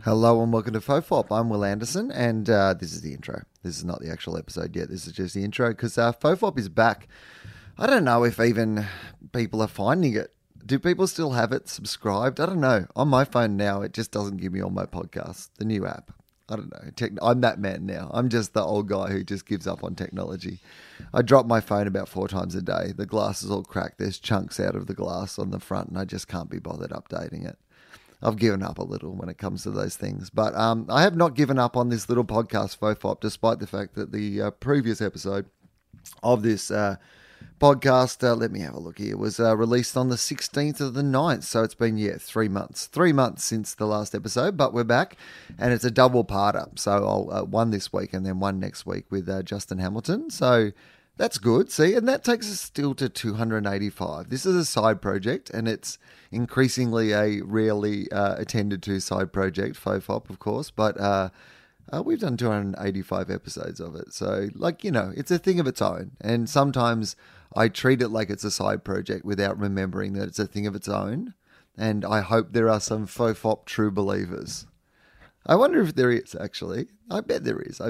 Hello and welcome to Fofop. I'm Will Anderson, and this is the intro. This is not the actual episode yet. This is just the intro because Fofop is back. I don't know if even people are finding it. Do people still have it subscribed? I don't know. On my phone now, it just doesn't give me all my podcasts. The new app. I don't know. I'm that man now. I'm just the old guy who just gives up on technology. I drop my phone about 4 times a day. The glass is all cracked. There's chunks out of the glass on the front, and I just can't be bothered updating it. I've given up a little when it comes to those things. But I have not given up on this little podcast, Fofop, despite the fact that the previous episode of this podcast, let me have a look here, was released on the 16th of the 9th. So it's been, 3 months. 3 months since the last episode, but we're back. And it's a double parter. So I'll one this week and then one next week with Justin Hamilton. So that's good. See, and that takes us still to 285. This is a side project, and it's increasingly a rarely attended to side project, Fofop, of course, but we've done 285 episodes of it. So, it's a thing of its own. And sometimes I treat it like it's a side project without remembering that it's a thing of its own. And I hope there are some Fofop true believers. I wonder if there is, actually. I bet there is.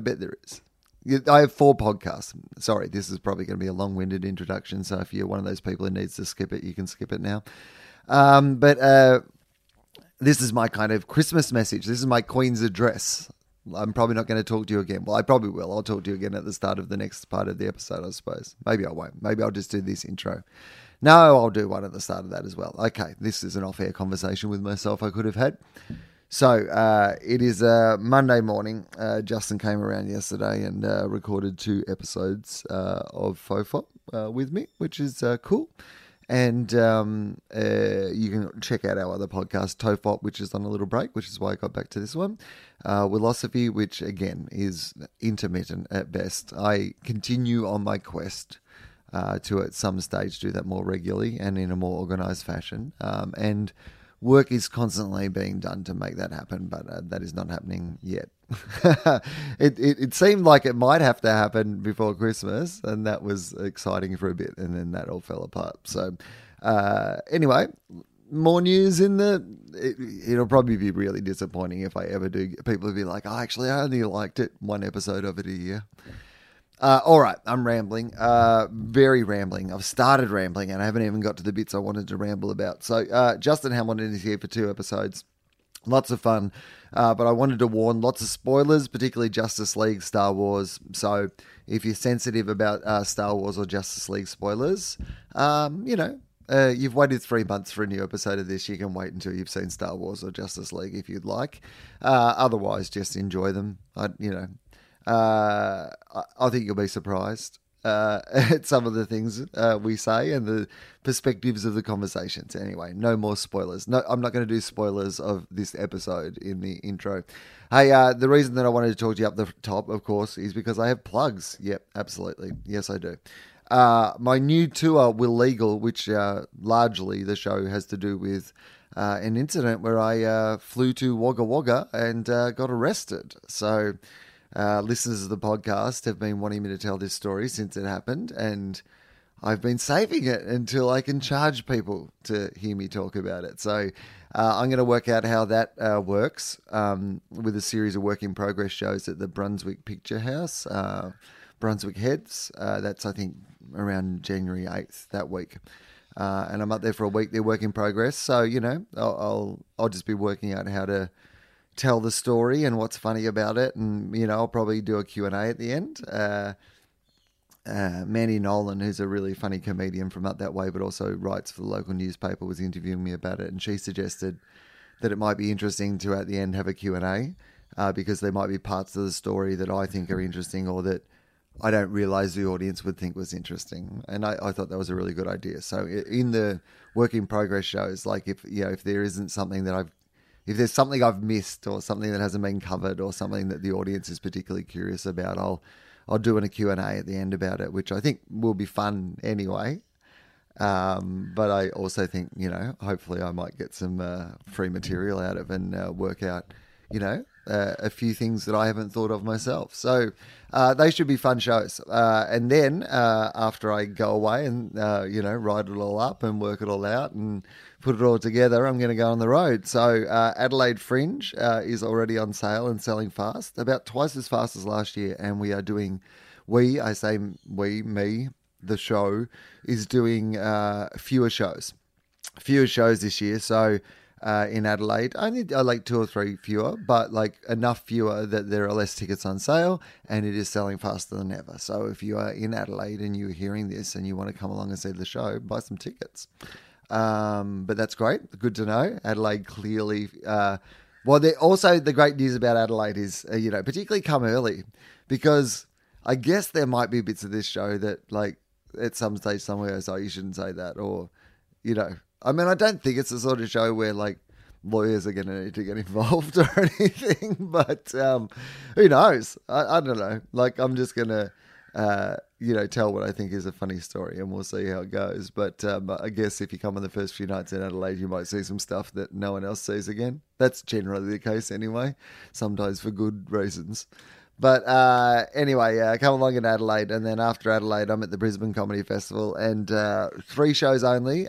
I have 4 podcasts. Sorry, this is probably going to be a long-winded introduction, so if you're one of those people who needs to skip it, you can skip it now. But this is my kind of Christmas message. This is my Queen's address. I'm probably not going to talk to you again. Well, I probably will. I'll talk to you again at the start of the next part of the episode, I suppose. Maybe I won't. Maybe I'll just do this intro. No, I'll do one at the start of that as well. Okay, this is an off-air conversation with myself I could have had. So, it is Monday morning. Justin came around yesterday and recorded 2 episodes of Fofop with me, which is cool. And you can check out our other podcast, Tofop, which is on a little break, which is why I got back to this one. Willosophy, which, again, is intermittent at best. I continue on my quest to, at some stage, do that more regularly and in a more organised fashion. And work is constantly being done to make that happen, but that is not happening yet. It seemed like it might have to happen before Christmas, and that was exciting for a bit, and then that all fell apart. So anyway, more news it'll probably be really disappointing if I ever do. People will be like, I only liked it 1 episode of it a year. All right, I'm rambling, very rambling. I've started rambling and I haven't even got to the bits I wanted to ramble about. So Justin Hamilton is here for 2 episodes. Lots of fun, but I wanted to warn, lots of spoilers, particularly Justice League, Star Wars. So if you're sensitive about Star Wars or Justice League spoilers, you've waited 3 months for a new episode of this. You can wait until you've seen Star Wars or Justice League if you'd like. Otherwise, just enjoy them. I think you'll be surprised at some of the things we say and the perspectives of the conversations. Anyway, no more spoilers. No, I'm not going to do spoilers of this episode in the intro. Hey, the reason that I wanted to talk to you up the top, of course, is because I have plugs. Yep, absolutely. Yes, I do. My new tour, Will Legal, which largely the show has to do with an incident where I flew to Wagga Wagga and got arrested. So listeners of the podcast have been wanting me to tell this story since it happened, and I've been saving it until I can charge people to hear me talk about it. So I'm going to work out how that works with a series of work in progress shows at the Brunswick Picture House, Brunswick Heads. That's, I think, around January 8th that week. And I'm up there for a week. They're work in progress. So, I'll just be working out how to tell the story and what's funny about it, and I'll probably do a Q&A at the end. Mandy Nolan, who's a really funny comedian from up that way but also writes for the local newspaper, was interviewing me about it, and she suggested that it might be interesting to at the end have a Q&A because there might be parts of the story that I think are interesting or that I don't realise the audience would think was interesting, and I thought that was a really good idea. So in the work in progress shows, like if there isn't something that if there's something I've missed or something that hasn't been covered or something that the audience is particularly curious about, I'll do a Q&A at the end about it, which I think will be fun anyway. But I also think, hopefully I might get some free material out of it and work out, a few things that I haven't thought of myself. So they should be fun shows. And then after I go away and, write it all up and work it all out and put it all together, I'm going to go on the road. So Adelaide Fringe is already on sale and selling fast, about twice as fast as last year. And we are doing, me, the show, is doing fewer shows this year. So in Adelaide, only like 2 or 3 fewer, but like enough fewer that there are less tickets on sale, and it is selling faster than ever. So if you are in Adelaide and you're hearing this and you want to come along and see the show, buy some tickets. But that's great. Good to know. Adelaide clearly. Also the great news about Adelaide is, particularly come early, because I guess there might be bits of this show that like at some stage somewhere goes, oh, you shouldn't say that, or, I mean, I don't think it's the sort of show where like lawyers are going to need to get involved or anything, but who knows? I don't know. Like, I'm just going to, tell what I think is a funny story, and we'll see how it goes. But I guess if you come on the first few nights in Adelaide, you might see some stuff that no one else sees again. That's generally the case anyway, sometimes for good reasons. But anyway, come along in Adelaide, and then after Adelaide, I'm at the Brisbane Comedy Festival, and 3 shows only.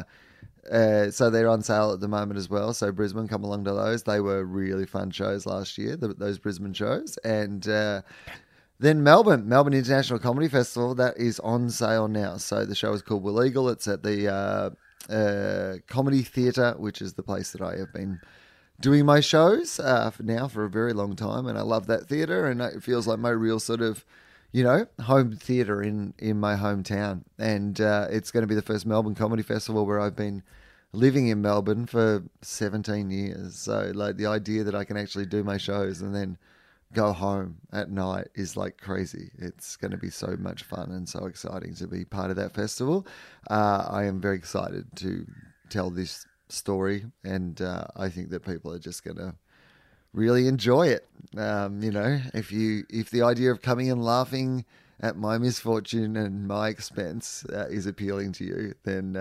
So they're on sale at the moment as well. So Brisbane, come along to those. They were really fun shows last year, those Brisbane shows. And then Melbourne International Comedy Festival, that is on sale now. So the show is called We're Legal. It's at the Comedy Theatre, which is the place that I have been doing my shows for a very long time. And I love that theatre, and it feels like my real sort of, home theatre in my hometown. And it's going to be the first Melbourne Comedy Festival where I've been living in Melbourne for 17 years. So like the idea that I can actually do my shows and then go home at night is like crazy. It's going to be so much fun and so exciting to be part of that festival. I am very excited to tell this story, and I think that people are just going to really enjoy it. If the idea of coming and laughing at my misfortune and my expense is appealing to you,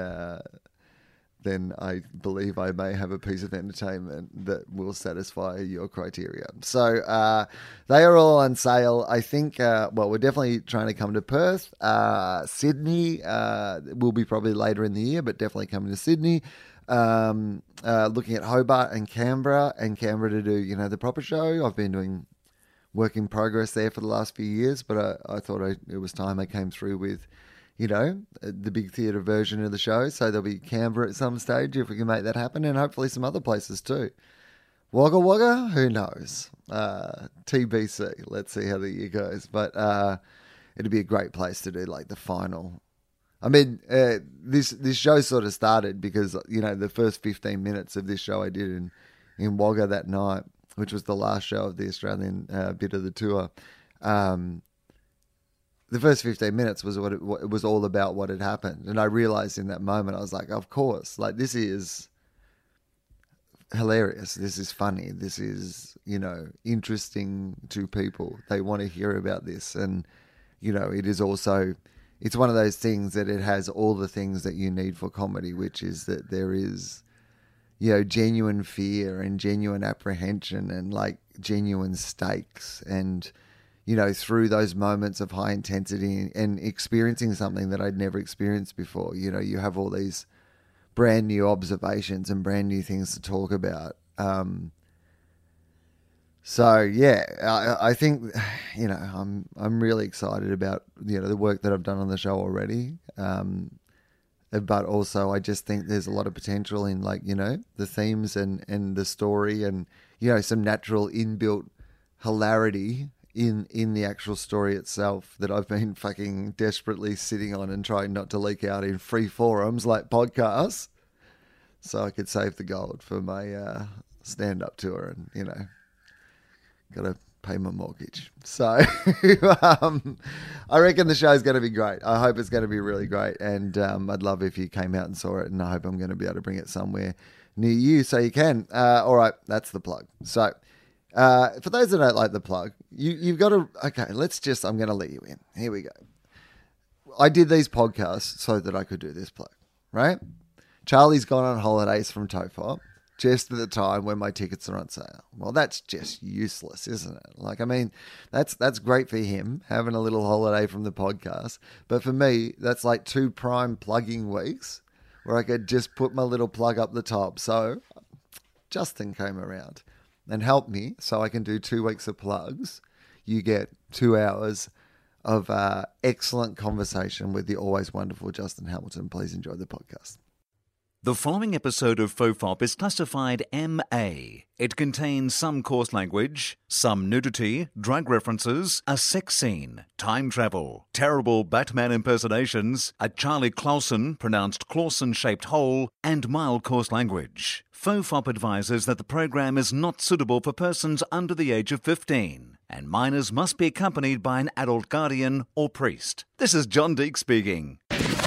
then I believe I may have a piece of entertainment that will satisfy your criteria. So they are all on sale. I think, we're definitely trying to come to Perth. Sydney will be probably later in the year, but definitely coming to Sydney. Looking at Hobart and Canberra to do, the proper show. I've been doing work in progress there for the last few years, but I thought it was time I came through with, the big theatre version of the show. So there'll be Canberra at some stage if we can make that happen, and hopefully some other places too. Wagga Wagga, who knows? TBC, let's see how the year goes. But it'd be a great place to do like the final. I mean, this show sort of started because, the first 15 minutes of this show I did in Wagga that night, which was the last show of the Australian bit of the tour. The first 15 minutes was what it was all about, what had happened. And I realized in that moment, I was like, of course, like this is hilarious. This is funny. This is, interesting to people. They want to hear about this. And, it is also... It's one of those things that it has all the things that you need for comedy, which is that there is, genuine fear and genuine apprehension and like genuine stakes. And, through those moments of high intensity and experiencing something that I'd never experienced before, you have all these brand new observations and brand new things to talk about. So yeah, I think, I'm really excited about, the work that I've done on the show already. But also I just think there's a lot of potential in like, the themes and the story and, some natural inbuilt hilarity in the actual story itself that I've been fucking desperately sitting on and trying not to leak out in free forums like podcasts, so I could save the gold for my stand-up tour and, got to pay my mortgage. So I reckon the show's going to be great. I hope it's going to be really great. And I'd love if you came out and saw it, and I hope I'm going to be able to bring it somewhere near you so you can. All right, that's the plug. So for those that don't like the plug, you've got to... Okay, I'm going to let you in. Here we go. I did these podcasts so that I could do this plug, right? Charlie's gone on holidays from Tofop. just at the time when my tickets are on sale. Well, that's just useless, isn't it? Like, I mean, that's great for him, having a little holiday from the podcast. But for me, that's like 2 prime plugging weeks where I could just put my little plug up the top. So Justin came around and helped me so I can do 2 weeks of plugs. You get 2 hours of excellent conversation with the always wonderful Justin Hamilton. Please enjoy the podcast. The following episode of FOFOP is classified MA. It contains some coarse language, some nudity, drug references, a sex scene, time travel, terrible Batman impersonations, a Charlie Clausen, pronounced Clausen-shaped hole, and mild coarse language. FOFOP advises that the program is not suitable for persons under the age of 15, and minors must be accompanied by an adult guardian or priest. This is John Deek speaking.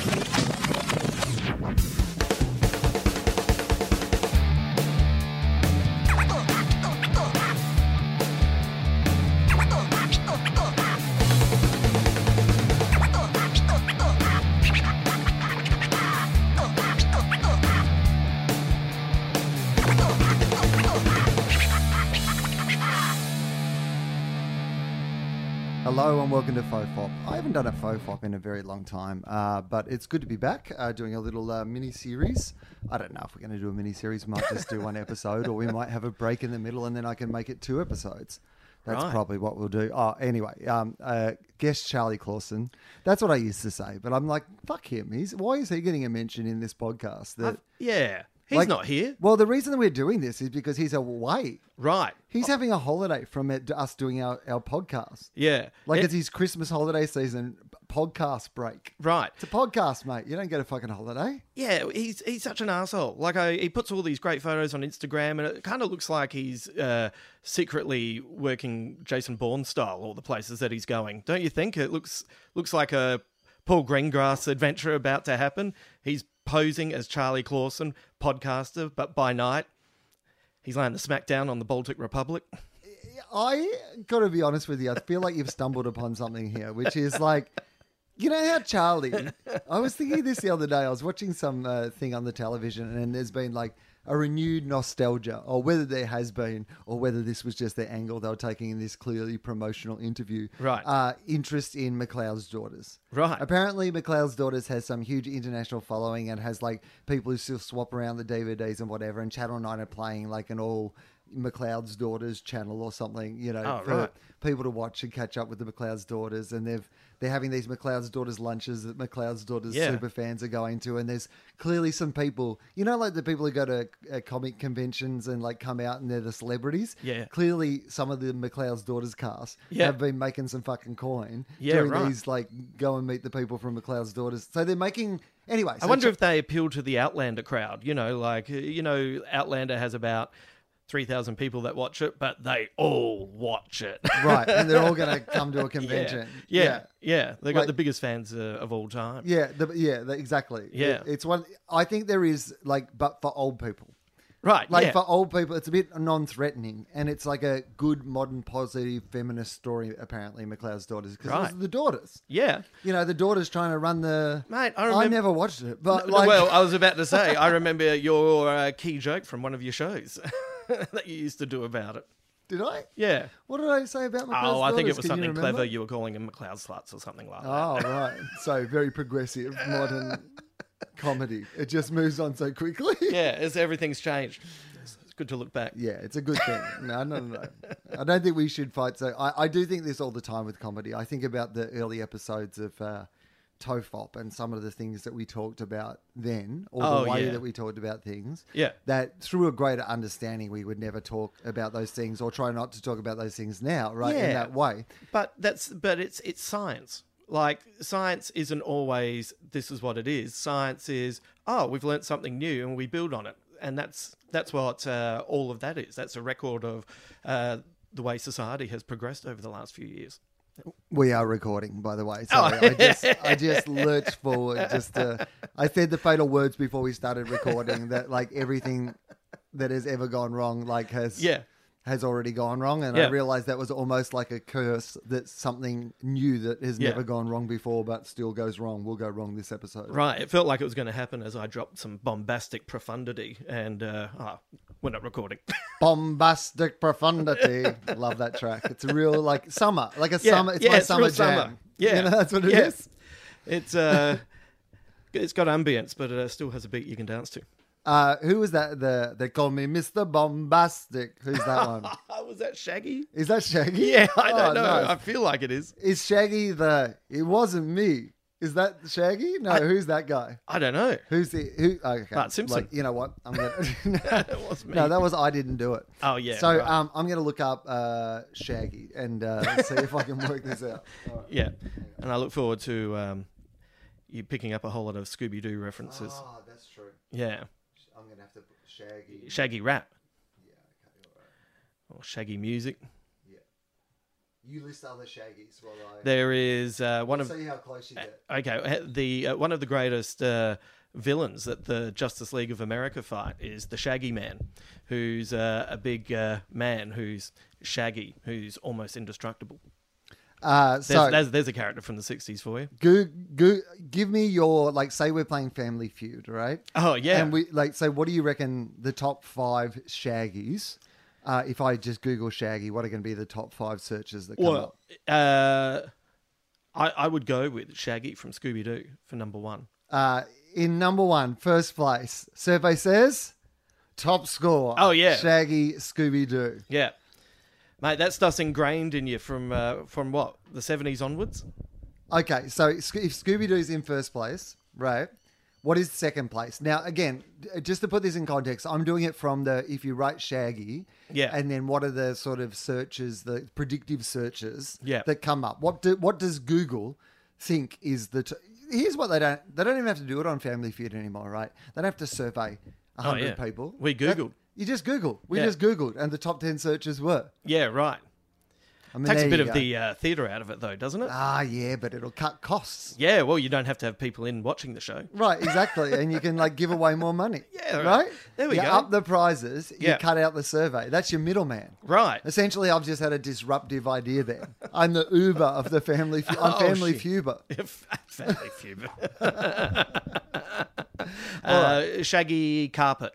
Hello and welcome to FOFOP. I haven't done a FOFOP in a very long time, but it's good to be back doing a little mini-series. I don't know if we're going to do a mini-series. We might just do 1 episode, or we might have a break in the middle and then I can make it 2 episodes. That's probably what we'll do. Oh, anyway, guest Charlie Clausen. That's what I used to say, but I'm like, fuck him. Why is he getting a mention in this podcast? Yeah. He's not here. Well, the reason we're doing this is because he's away. Right. He's having a holiday from us doing our podcast. Yeah. It's his Christmas holiday season podcast break. Right. It's a podcast, mate. You don't get a fucking holiday. Yeah, he's such an asshole. He puts all these great photos on Instagram, and it kind of looks like he's secretly working Jason Bourne style all the places that he's going. Don't you think? It looks like a Paul Greengrass adventure about to happen. He's posing as Charlie Clausen, podcaster, but by night, he's laying the smackdown on the Baltic Republic. I got to be honest with you. I feel like you've stumbled upon something here, which is like, you know how Charlie... I was thinking this the other day. I was watching some thing on the television, and there's been like a renewed nostalgia, or whether there has been, or whether this was just the angle they were taking in this clearly promotional interview. Right. Interest in McLeod's Daughters. Right. Apparently, McLeod's Daughters has some huge international following and has like people who still swap around the DVDs and whatever. And Channel 9 are playing like an all McLeod's Daughters channel or something, you know, for people to watch and catch up with the McLeod's Daughters. And they're having these McLeod's Daughters lunches that McLeod's Daughters super fans are going to. And there's clearly some people, you know, like the people who go to comic conventions and like come out and they're the celebrities. Yeah. Clearly some of the McLeod's Daughters cast have been making some fucking coin doing these, like, go and meet the people from McLeod's Daughters. So they're making... Anyway. I wonder if they appeal to the Outlander crowd. You know, Outlander has about 3,000 people that watch it, but they all watch it. Right, and they're all going to come to a convention. Yeah. They got the biggest fans of all time. Exactly. Yeah. It's one... I think there is, like, but for old people. Right, For old people, it's a bit non-threatening, and it's like a good, modern, positive, feminist story, apparently, McLeod's Daughters, because it was the daughters. Yeah. You know, the daughters trying to run the... Mate, I remember... I never watched it, but Well, I was about to say, I remember your key joke from one of your shows that you used to do about it. Did I? Yeah. What did I say about McLeod's Daughters? I think it was Can something you remember? clever. You were calling them McLeod sluts or something like that. Oh, right. So, very progressive, modern comedy. It just moves on so quickly. Yeah, everything's changed. It's good to look back. Yeah, it's a good thing. No. I don't think we should fight. So I do think this all the time with comedy. I think about the early episodes of TOFOP and some of the things that we talked about then, or the way that we talked about things. Yeah. That through a greater understanding, we would never talk about those things or try not to talk about those things now, right? In that way. But it's science. Like, science isn't always this is what it is. Science is, we've learnt something new and we build on it. And that's what all of that is. That's a record of the way society has progressed over the last few years. We are recording, by the way. Sorry, I just lurched forward. I said the fatal words before we started recording that like everything that has ever gone wrong has already gone wrong, and I realized that was almost like a curse, that something new that has never gone wrong before but still goes wrong will go wrong this episode. Right, it felt like it was going to happen as I dropped some bombastic profundity, and We're not recording. Bombastic Profundity. Love that track. It's a real like summer, like a summer. It's yeah, my it's summer real jam. summer. Yeah, you know, that's what it yeah. is. It's it's got ambience, but it still has a beat you can dance to. Who was that? They call me Mr. Bombastic. Who's that one? Was that Shaggy? Is that Shaggy? Yeah, I don't know. No. I feel like it is. Is Shaggy it wasn't me? Is that Shaggy? No, who's that guy? I don't know. Who? Okay, Bart Simpson. Like, you know what? I'm gonna. It was me. No, that was I didn't do it. Oh yeah. So right. I'm gonna look up Shaggy and see if I can work this out. All right. Yeah, and I look forward to you picking up a whole lot of Scooby Doo references. Oh, that's true. Yeah, I'm gonna have to put Shaggy. Shaggy rap Yeah. Okay. All right. or Shaggy music. You list other Shaggies while I. There is one of See how close you get. okay. The one of the greatest villains that the Justice League of America fight is the Shaggy Man, who's a big man who's shaggy, who's almost indestructible. There's a character from the 60s for you. Give me your say we're playing Family Feud, right? Oh yeah. And we so what do you reckon the top 5 Shaggies? If I just Google Shaggy, what are going to be the top 5 searches that come up? I would go with Shaggy from Scooby Doo for number 1. In number 1, first place, survey says top score. Oh, yeah. Shaggy Scooby Doo. Yeah, mate, that stuff's ingrained in you from what, the 70s onwards. Okay, so if Scooby Doo's in first place, right? What is second place? Now, again, just to put this in context, I'm doing it from if you write Shaggy, Yeah. and then what are the sort of searches, the predictive searches Yeah. that come up? What does Google think is here's what they don't even have to do it on Family Feud anymore, right? They don't have to survey 100 people. We Googled. You just Google. We Yeah. just Googled, and the top 10 searches were. Yeah, right. I mean, Takes there a bit you of go. the theatre out of it, though, doesn't it? Yeah, but it'll cut costs. Yeah, well, you don't have to have people in watching the show. Right, exactly. And you can give away more money. Yeah, right. There we you go. up the prizes, you Yeah. cut out the survey. That's your middleman. Right. Essentially, I've just had a disruptive idea there. I'm the Uber of the Family Feud. I'm Family shit. Fuber. Family Feud. Shaggy Carpet.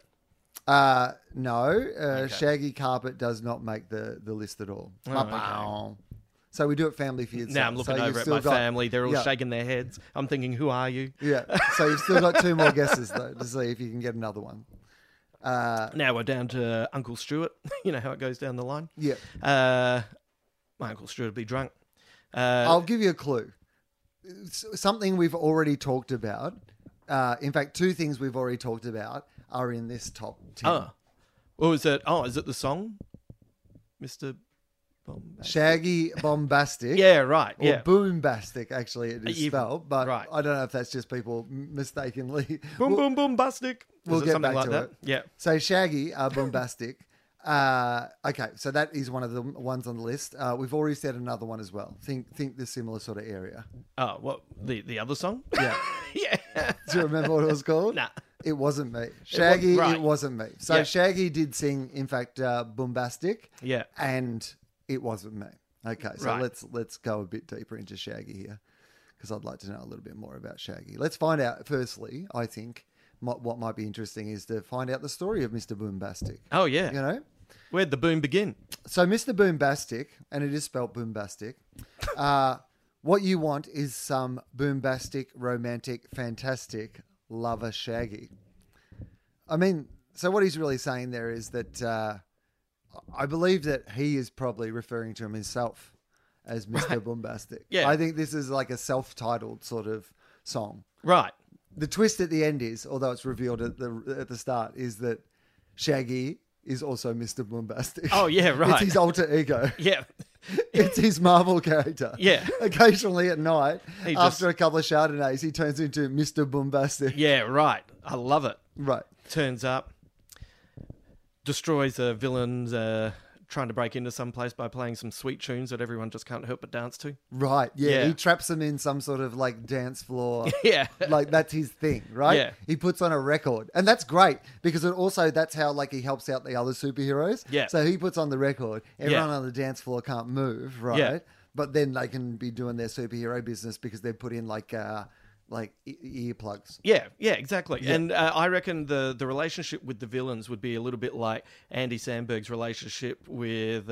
No, Shaggy Carpet does not make the list at all. okay. So we do it Family Feud. Now I'm looking over at my family. They're all shaking their heads. I'm thinking, who are you? Yeah. So you've still got 2 more guesses, though, to see if you can get another one. Now we're down to Uncle Stuart. You know how it goes down the line? Yeah. My Uncle Stuart would be drunk. I'll give you a clue. Something we've already talked about. In fact, 2 things we've already talked about are in this top 10. Is it the song? Mr. Bombastic? Shaggy Bombastic. Yeah, right. Or Yeah. Boombastic, actually, it is Even- spelled. But right. I don't know if that's just people mistakenly. Boom, boom, boom, bastic. We'll Is it get something back like to that? it. Yeah. So Shaggy Bombastic. Okay, so that is one of the ones on the list. We've already said another one as well. Think the similar sort of area. Oh, what? The other song? Yeah. Yeah. Do you remember what it was called? Nah. It wasn't me. Shaggy, right. it wasn't me. So Yeah. Shaggy did sing, in fact, Boombastic. Yeah. And it wasn't me. Okay, so Right. let's go a bit deeper into Shaggy here, because I'd like to know a little bit more about Shaggy. Let's find out, firstly, I think, what might be interesting is to find out the story of Mr. Boombastic. Oh, yeah. You know? Where'd the boom begin? So Mr. Boombastic, and it is spelled Boombastic, what you want is some boombastic, romantic, fantastic lover Shaggy. I mean, so what he's really saying there is that I believe that he is probably referring to himself as Mr. Boombastic. Yeah. I think this is like a self-titled sort of song. Right. The twist at the end is, although it's revealed at the start, is that Shaggy is also Mr. Boombastic. Oh, yeah, right. It's his alter ego. Yeah. It's his Marvel character. Yeah. Occasionally at night, He just- after a couple of Chardonnays, he turns into Mr. Boombastic. Yeah, right. I love it. Right. Turns up, destroys a villain's trying to break into some place by playing some sweet tunes that everyone just can't help but dance to. Right. Yeah. Yeah. He traps them in some sort of like dance floor. Yeah. Like that's his thing, right? Yeah. He puts on a record. And that's great because it also that's how like he helps out the other superheroes. Yeah. So he puts on the record. Everyone Yeah. on the dance floor can't move, right? Yeah. But then they can be doing their superhero business because they've put in like like earplugs. Yeah, exactly. Yeah. And I reckon the relationship with the villains would be a little bit like Andy Samberg's relationship with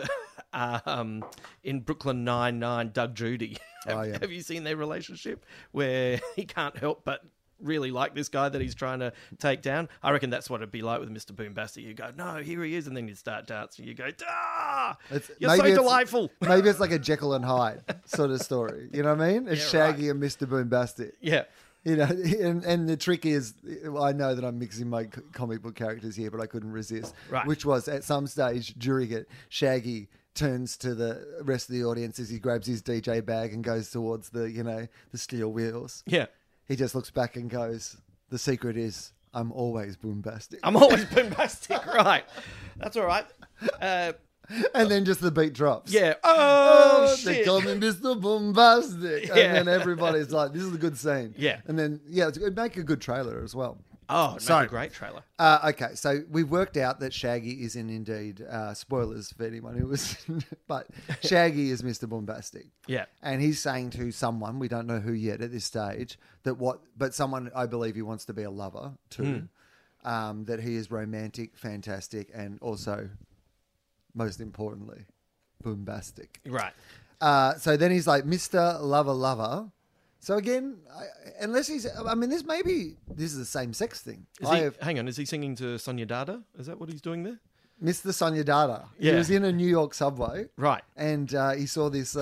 in Brooklyn Nine-Nine, Doug Judy. Have you seen their relationship where he can't help but really like this guy that he's trying to take down? I reckon that's what it'd be like with Mr. Boombastic. You go, no, here he is, and then you start dancing. You go, you're so delightful. Maybe it's like a Jekyll and Hyde sort of story. You know what I mean? It's Shaggy and Mr. Boombastic. Yeah. You know, and the trick is, I know that I'm mixing my comic book characters here, but I couldn't resist. Right. Which was, at some stage during it, Shaggy turns to the rest of the audience as he grabs his DJ bag and goes towards the steel wheels. Yeah. He just looks back and goes, the secret is, I'm always boombastic. I'm always boombastic, right. That's all right. And then just the beat drops. Yeah. Oh, They shit. call me Mr. Boombastic. Yeah. And then everybody's like, this is a good scene. Yeah. And then, it'd make a good trailer as well. Oh, it'd make a great trailer. Okay, so we've worked out that Shaggy is indeed, spoilers for anyone who was, but Shaggy is Mr. Boombastic. Yeah. And he's saying to someone, we don't know who yet at this stage, but someone I believe he wants to be a lover too, that he is romantic, fantastic, and also, most importantly, boombastic. Right. So then he's like, Mr. Lover Lover. So again, unless this is the same sex thing. Hang on, is he singing to Sonia Dada? Is that what he's doing there? Mr. Sonia Dada. Yeah. He was in a New York subway. Right. And he saw this,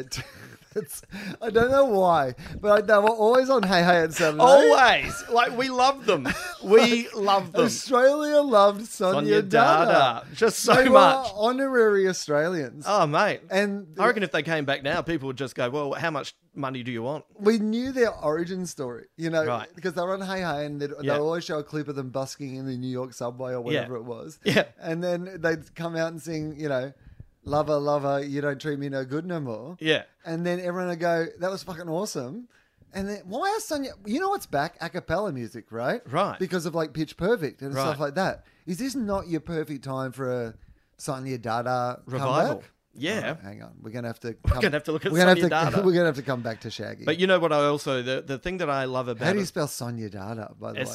I don't know why, but they were always on Hey Hey at Saturday. Always. Like, we love them. We love them. Australia loved Sonia Dada. Just so they much. Were honorary Australians. Oh, mate. And I reckon if they came back now, people would just go, well, how much money do you want? we knew their origin story, Right. because they were on Hey Hey and they'd always show a clip of them busking in the New York subway or whatever it was. Yeah. And then they'd come out and sing, Lover, lover, you don't treat me no good no more. Yeah. And then everyone would go, that was fucking awesome. And then, why are Sonia... You know what's back? A cappella music, right? Right. Because of, like, Pitch Perfect and Right. stuff like that. Is this not your perfect time for a Sonia Dada Revival. comeback? Yeah. Oh, hang on. We're going to have to... We're going to have to look at we're gonna Sonia have to, Dada. We're going to have to come back to Shaggy. But you know what I also... The thing that I love about How do you spell Sonia Dada, by the way?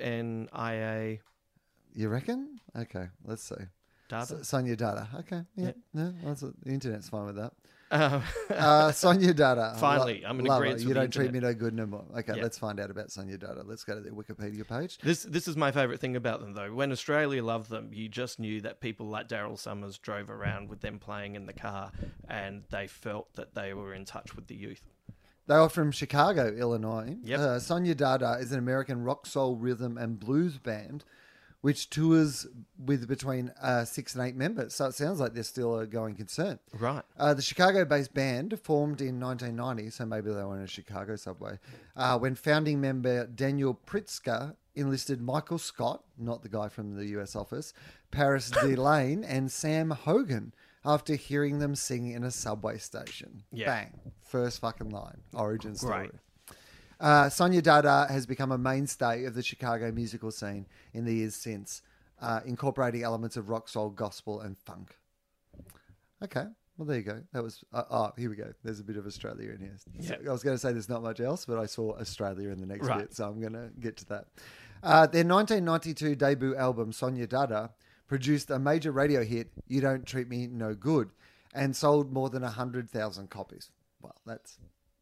Sonia You reckon? Okay, let's see. Dada. Sonia Dada. Okay. Yeah. No, the internet's fine with that. Uh, Sonia Dada. Finally, I'm in Lover, agreement with you the don't treat me internet. no good no more. Okay, Yeah. let's find out about Sonia Dada. Let's go to their Wikipedia page. This is my favourite thing about them, though. When Australia loved them, you just knew that people like Daryl Summers drove around with them playing in the car, and they felt that they were in touch with the youth. They are from Chicago, Illinois. Yep. Sonia Dada is an American rock, soul, rhythm, and blues band which tours with between 6 and 8 members. So it sounds like they're still a going concern. Right. The Chicago-based band formed in 1990, so maybe they were in a Chicago subway, when founding member Daniel Pritzker enlisted Michael Scott, not the guy from the US office, Paris Delane, and Sam Hogan after hearing them sing in a subway station. Yeah. Bang. First fucking line. Origin story. Great. Sonia Dada has become a mainstay of the Chicago musical scene in the years since, incorporating elements of rock, soul, gospel, and funk. Okay, well, there you go. That was... here we go. There's a bit of Australia in here. So Yeah. I was going to say there's not much else, but I saw Australia in the next Right. bit, so I'm going to get to that. Their 1992 debut album, Sonia Dada, produced a major radio hit, You Don't Treat Me No Good, and sold more than 100,000 copies. Well, that's...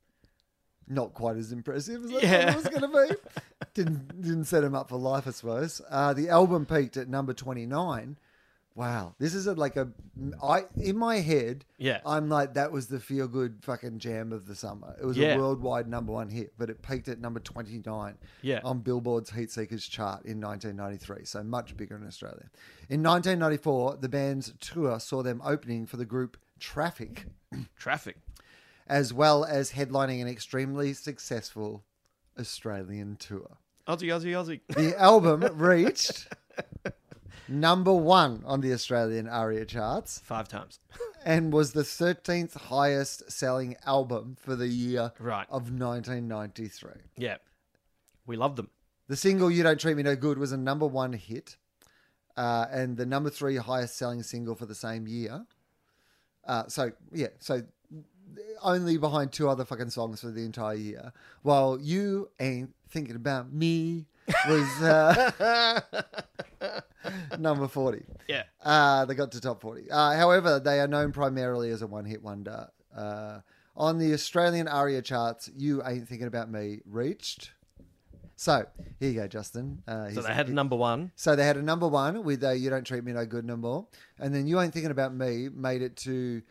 not quite as impressive as I thought it was going to be. Didn't set him up for life, I suppose. The album peaked at number 29. Wow. This is in my head, Yeah. I'm like, that was the feel-good fucking jam of the summer. It was Yeah. a worldwide number 1 hit, but it peaked at number 29 Yeah. on Billboard's Heat Seekers chart in 1993, so much bigger in Australia. In 1994, the band's tour saw them opening for the group Traffic, Traffic. as well as headlining an extremely successful Australian tour. Aussie, Aussie, Aussie. The album reached number 1 on the Australian ARIA charts 5 times. and was the 13th highest selling album for the year Right. of 1993. Yeah. We love them. The single You Don't Treat Me No Good was a number 1 hit and the number 3 highest selling single for the same year. So only behind 2 other fucking songs for the entire year. While You Ain't Thinking About Me was number 40. Yeah. They got to top 40. However, they are known primarily as a one-hit wonder. On the Australian ARIA charts, You Ain't Thinking About Me reached... So, here you go, Justin. So they had a number one. So they had a number one with You Don't Treat Me No Good No More. And then You Ain't Thinking About Me made it to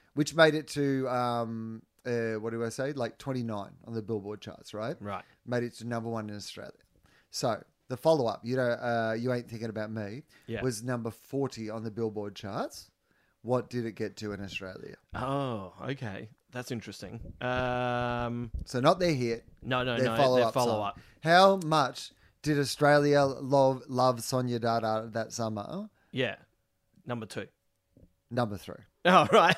what do I say? Like 29 on the Billboard charts, right? Right. Made it to number one in Australia. So the follow-up, You Ain't Thinking About Me, was number 40 on the Billboard charts. What did it get to in Australia? Oh, okay. That's interesting. So not their hit. No, their follow-up. song. How much did Australia love Sonia Dada that summer? Yeah. Number 2. Number 3. Oh, right.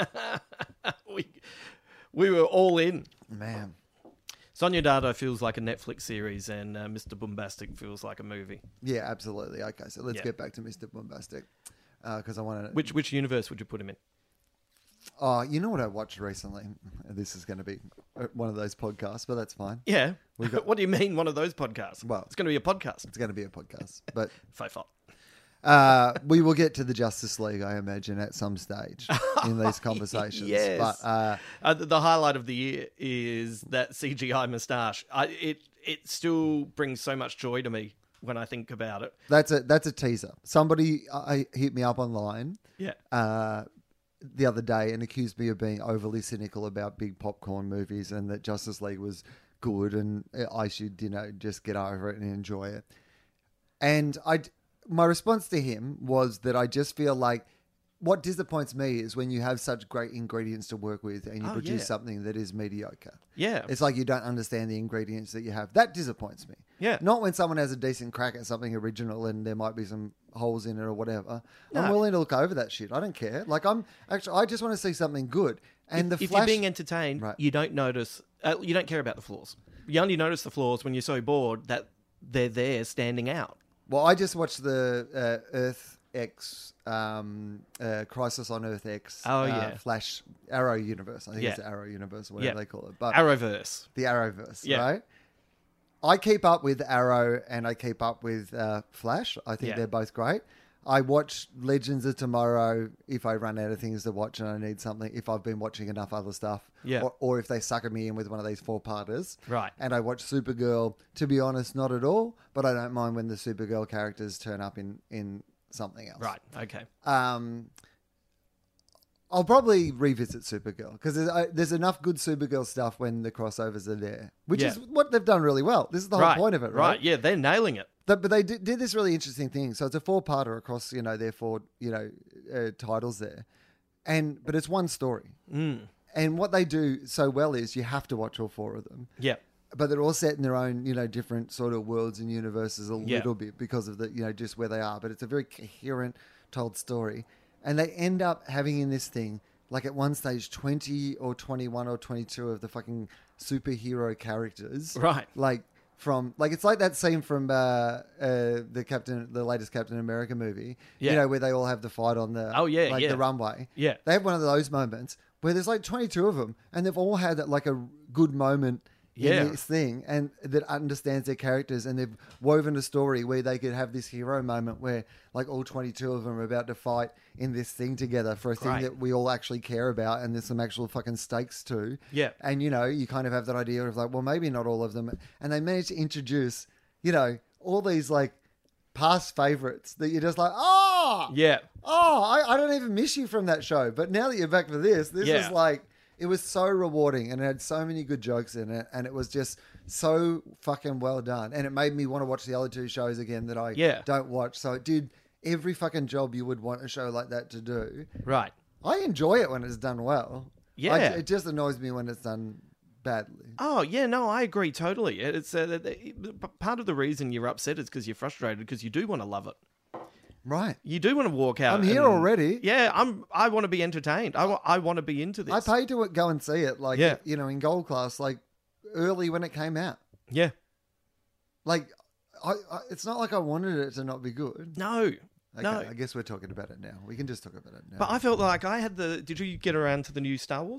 we were all in. Man. Sonia Dada feels like a Netflix series, and Mr. Bombastic feels like a movie. Yeah, absolutely. Okay, so let's get back to Mr. Bombastic. Because I want to... Which universe would you put him in? Oh, you know what I watched recently? This is going to be one of those podcasts, but that's fine. Yeah. What do you mean, one of those podcasts? Well, it's going to be a podcast. It's going to be a podcast, but Faux. we will get to the Justice League, I imagine, at some stage in these conversations. Yes. But the highlight of the year is that CGI moustache. It still brings so much joy to me when I think about it. That's a teaser. Somebody hit me up online. Yeah. The other day and accused me of being overly cynical about big popcorn movies and that Justice League was good and I should, just get over it and enjoy it. And my response to him was that I just feel like what disappoints me is when you have such great ingredients to work with and you produce something that is mediocre. Yeah. It's like you don't understand the ingredients that you have. That disappoints me. Yeah. Not when someone has a decent crack at something original and there might be some holes in it or whatever. No. I'm willing to look over that shit. I don't care. Like I just want to see something good. And if you're being entertained, you don't notice, you don't care about the flaws. You only notice the flaws when you're so bored that they're there standing out. Well, I just watched the Earth X, Crisis on Earth X. Flash Arrow Universe. I think it's the Arrow Universe, whatever they call it. But Arrowverse. The Arrowverse, right? I keep up with Arrow and I keep up with Flash. I think they're both great. I watch Legends of Tomorrow if I run out of things to watch and I need something, if I've been watching enough other stuff. Yeah. Or if they sucker me in with one of these 4-parters. Right. And I watch Supergirl, to be honest, not at all, but I don't mind when the Supergirl characters turn up in something else. Right, okay. I'll probably revisit Supergirl because there's enough good Supergirl stuff when the crossovers are there, which is what they've done really well. This is the whole point of it, right? Right, yeah, they're nailing it. But they did this really interesting thing. So it's a 4-parter across, their 4, titles there. But it's one story. Mm. And what they do so well is you have to watch all 4 of them. Yeah. But they're all set in their own, different sort of worlds and universes a little bit because of the, just where they are. But it's a very coherent told story. And they end up having in this thing, like at one stage, 20 or 21 or 22 of the fucking superhero characters. Right. It's like that scene from the latest Captain America movie, where they all have the fight on the the runway. Yeah. They have one of those moments where there's like 22 of them and they've all had like a good moment in this thing and that understands their characters and they've woven a story where they could have this hero moment where like all 22 of them are about to fight in this thing together for a thing that we all actually care about and there's some actual fucking stakes too. Yeah. And, you kind of have that idea of like, well, maybe not all of them. And they managed to introduce, all these like past favorites that you're just like, I don't even miss you from that show. But now that you're back for this is like, it was so rewarding and it had so many good jokes in it and it was just so fucking well done. And it made me want to watch the other 2 shows again that I don't watch. So it did every fucking job you would want a show like that to do. Right. I enjoy it when it's done well. Yeah. It just annoys me when it's done badly. Oh, yeah, no, I agree totally. It's part of the reason you're upset is because you're frustrated because you do want to love it. Right. You do want to walk out. I'm here already. Yeah, I want to be entertained. I want to be into this. I paid to go and see it, in gold class, like early when it came out. Yeah. Like, it's not like I wanted it to not be good. No. Okay, No. I guess we're talking about it now. We can just talk about it now. But I felt like I had did you get around to the new Star Wars?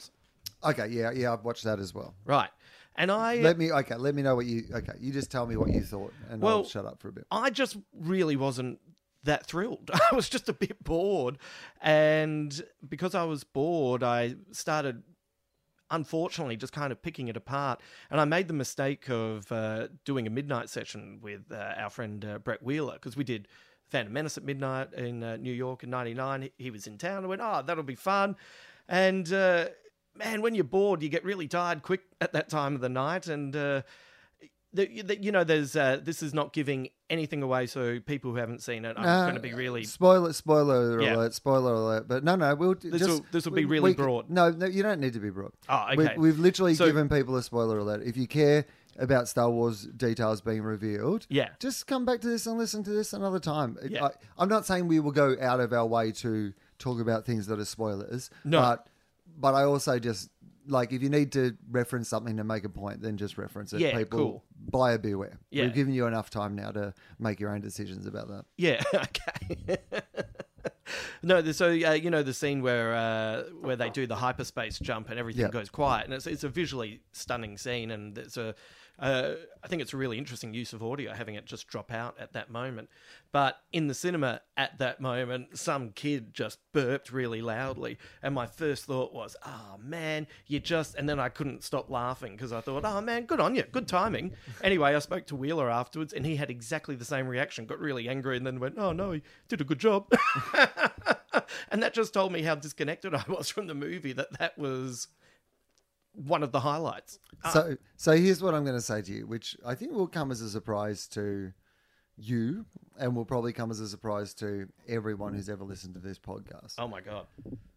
Okay, yeah, I've watched that as well. Right. And Let me know what you. Okay, you just tell me what you thought, and I'll shut up for a bit. I just really wasn't that thrilled. I was just a bit bored. And because I was bored, I started, unfortunately, just kind of picking it apart. And I made the mistake of doing a midnight session with our friend Brett Wheeler, because we did Phantom Menace at midnight in New York in 99. He was in town. I went, that'll be fun. And man, when you're bored, you get really tired quick at that time of the night. And, there's this is not giving anything away, so people who haven't seen it, I'm going to be really... Spoiler alert. But no, this will be really broad. No, you don't need to be broad. Oh, okay. We've literally given people a spoiler alert. If you care about Star Wars details being revealed, just come back to this and listen to this another time. Yeah. I'm not saying we will go out of our way to talk about things that are spoilers. No. But I also just, like, if you need to reference something to make a point, then just reference it. Yeah, people, cool. Buyer beware. Yeah. We've given you enough time now to make your own decisions about that. Yeah, okay. No, so the scene where they do the hyperspace jump and everything goes quiet, and it's a visually stunning scene, and it's I think it's a really interesting use of audio, having it just drop out at that moment. But in the cinema at that moment, some kid just burped really loudly, and my first thought was, "Oh man, and then I couldn't stop laughing because I thought, "Oh man, good on you, good timing." Anyway, I spoke to Wheeler afterwards, and he had exactly the same reaction, got really angry, and then went, "Oh no, he did a good job." And that just told me how disconnected I was from the movie, that was one of the highlights. So here's what I'm going to say to you, which I think will come as a surprise to you, and will probably come as a surprise to everyone who's ever listened to this podcast. Oh my God.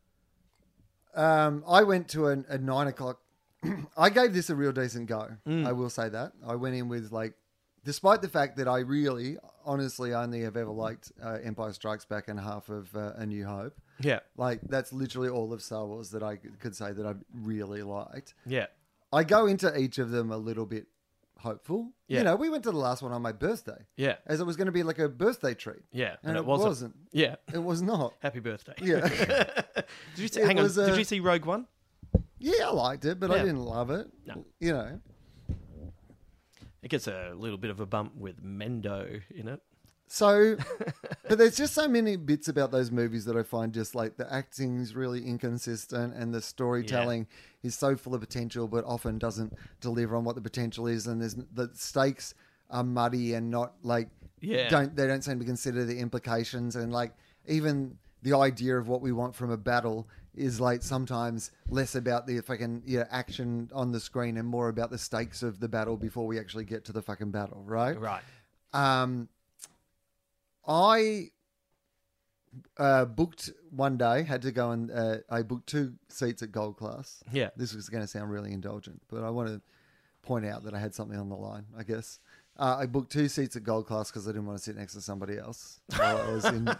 I went to a 9 o'clock. I gave this a real decent go. I will say that. I went in with, like, despite the fact that I really, honestly, only have ever liked Empire Strikes Back and half of A New Hope. Yeah. Like, that's literally all of Star Wars that I could say that I really liked. Yeah. I go into each of them a little bit hopeful. Yeah. You know, we went to the last one on my birthday. Yeah. As it was going to be like a birthday treat. Yeah. And it wasn't. Yeah. It was not. Happy birthday. Yeah. Did you see Rogue One? Yeah, I liked it, but I Yeah. didn't love it. No. You know. It gets a little bit of a bump with Mendo in it. So, but there's just so many bits about those movies that I find just like the acting is really inconsistent and the storytelling is so full of potential, but often doesn't deliver on what the potential is. And the stakes are muddy and not like, they don't seem to consider the implications. And like, even the idea of what we want from a battle is like sometimes less about the fucking action on the screen and more about the stakes of the battle before we actually get to the fucking battle. Right. Right. I booked one day, had to go and I booked 2 seats at Gold Class. Yeah. This was going to sound really indulgent, but I want to point out that I had something on the line, I guess. I booked 2 seats at Gold Class because I didn't want to sit next to somebody else while I was in.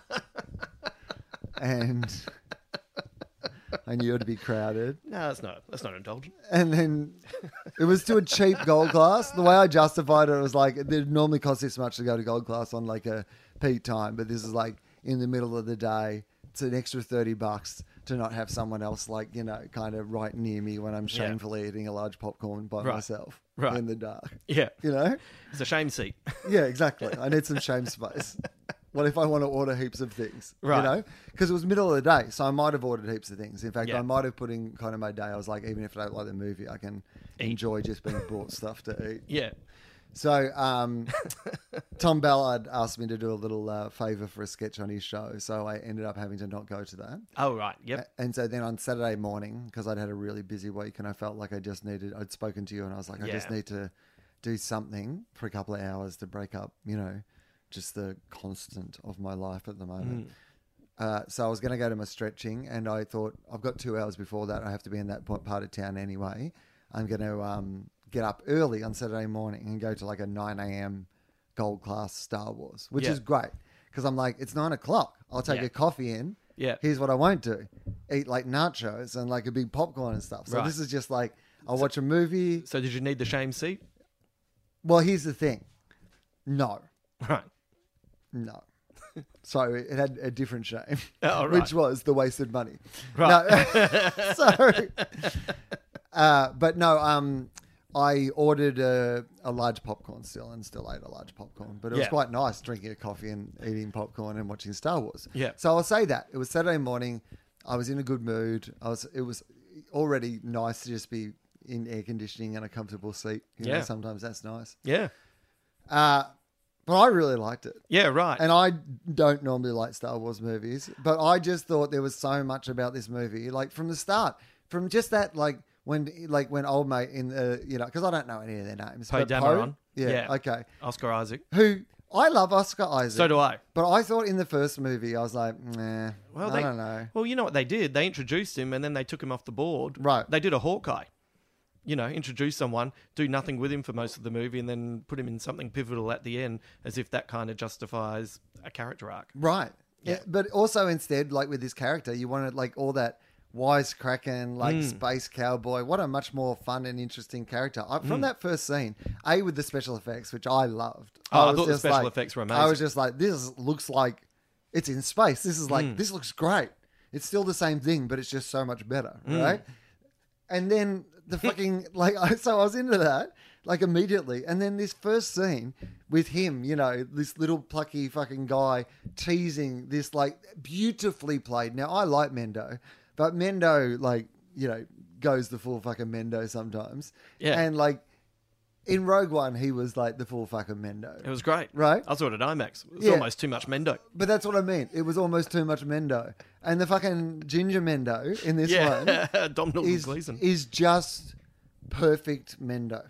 And I knew it would be crowded. No, that's not indulgent. And then it was to a cheap Gold Class. The way I justified it was like, it normally costs this much to go to Gold Class on like a peak time, but this is like in the middle of the day. It's an extra $30 to not have someone else like, kind of right near me when I'm shamefully eating a large popcorn by myself in the dark. Yeah. It's a shame seat. Yeah, exactly. I need some shame space. What if I want to order heaps of things? Right. Because it was middle of the day, so I might have ordered heaps of things. In fact, I might have put in kind of my day. I was like, even if I don't like the movie, I can enjoy just being brought stuff to eat. Yeah. So Tom Ballard asked me to do a little favour for a sketch on his show, so I ended up having to not go to that. Oh, right. Yep. And so then on Saturday morning, because I'd had a really busy week and I felt like I'd spoken to you and I was like, I just need to do something for a couple of hours to break up, just the constant of my life at the moment. So I was going to go to my stretching and I thought, I've got 2 hours before that. I have to be in that part of town anyway. I'm going to get up early on Saturday morning and go to like a 9 a.m. Gold Class Star Wars, which is great. Because I'm like, it's 9 o'clock. I'll take a coffee in. Yeah. Here's what I won't do. Eat like nachos and like a big popcorn and stuff. So this is just like, I'll watch a movie. So did you need the shame seat? Well, here's the thing. No. Right. No. So it had a different shame, right. which was the wasted money. Right. No. But no, I ordered a large popcorn and still ate a large popcorn. But it was Yeah. quite nice drinking a coffee and eating popcorn and watching Star Wars. Yeah. So I'll say that. It was Saturday morning. I was in a good mood. It was already nice to just be in air conditioning and a comfortable seat. You know, Yeah. sometimes that's nice. Yeah. But I really liked it. Yeah, right. And I don't normally like Star Wars movies, but I just thought there was so much about this movie, like from the start, from just that, like when old mate in the, you know, because I don't know any of their names. Poe but Dameron. yeah, Yeah. okay. Oscar Isaac. Who I love Oscar Isaac. So do I. But I thought in the first movie, I was like, nah, Well, I don't know. Well, you know what they did? They introduced him and then they took him off the board. Right. They did a Hawkeye. You know, introduce someone, do nothing with him for most of the movie, and then put him in something pivotal at the end, as if that kind of justifies a character arc. Right. Yeah. Yeah. But also instead, like with this character, you wanted like all that wisecracking, like space cowboy. What a much more fun and interesting character. From that first scene, with the special effects, which I loved. Oh, I was thought the just special like- effects were I amazing. was just like, this looks like it's in space. This is like, this looks great. It's still the same thing, but it's just so much better, right? And then the fucking, so I was into that, like immediately. And then this first scene with him, you know, this little plucky fucking guy teasing this, like, beautifully played. Now, I like Mendo, but Mendo, like, you know, goes the full fucking Mendo sometimes. Yeah. And, like, in Rogue One, he was like the full fucking Mendo. It was great. Right? I saw it at IMAX. It was Yeah. almost too much Mendo. But that's what I mean. It was almost too much Mendo. And the fucking ginger Mendo in this one Yeah, Domhnall Gleeson. is just perfect Mendo.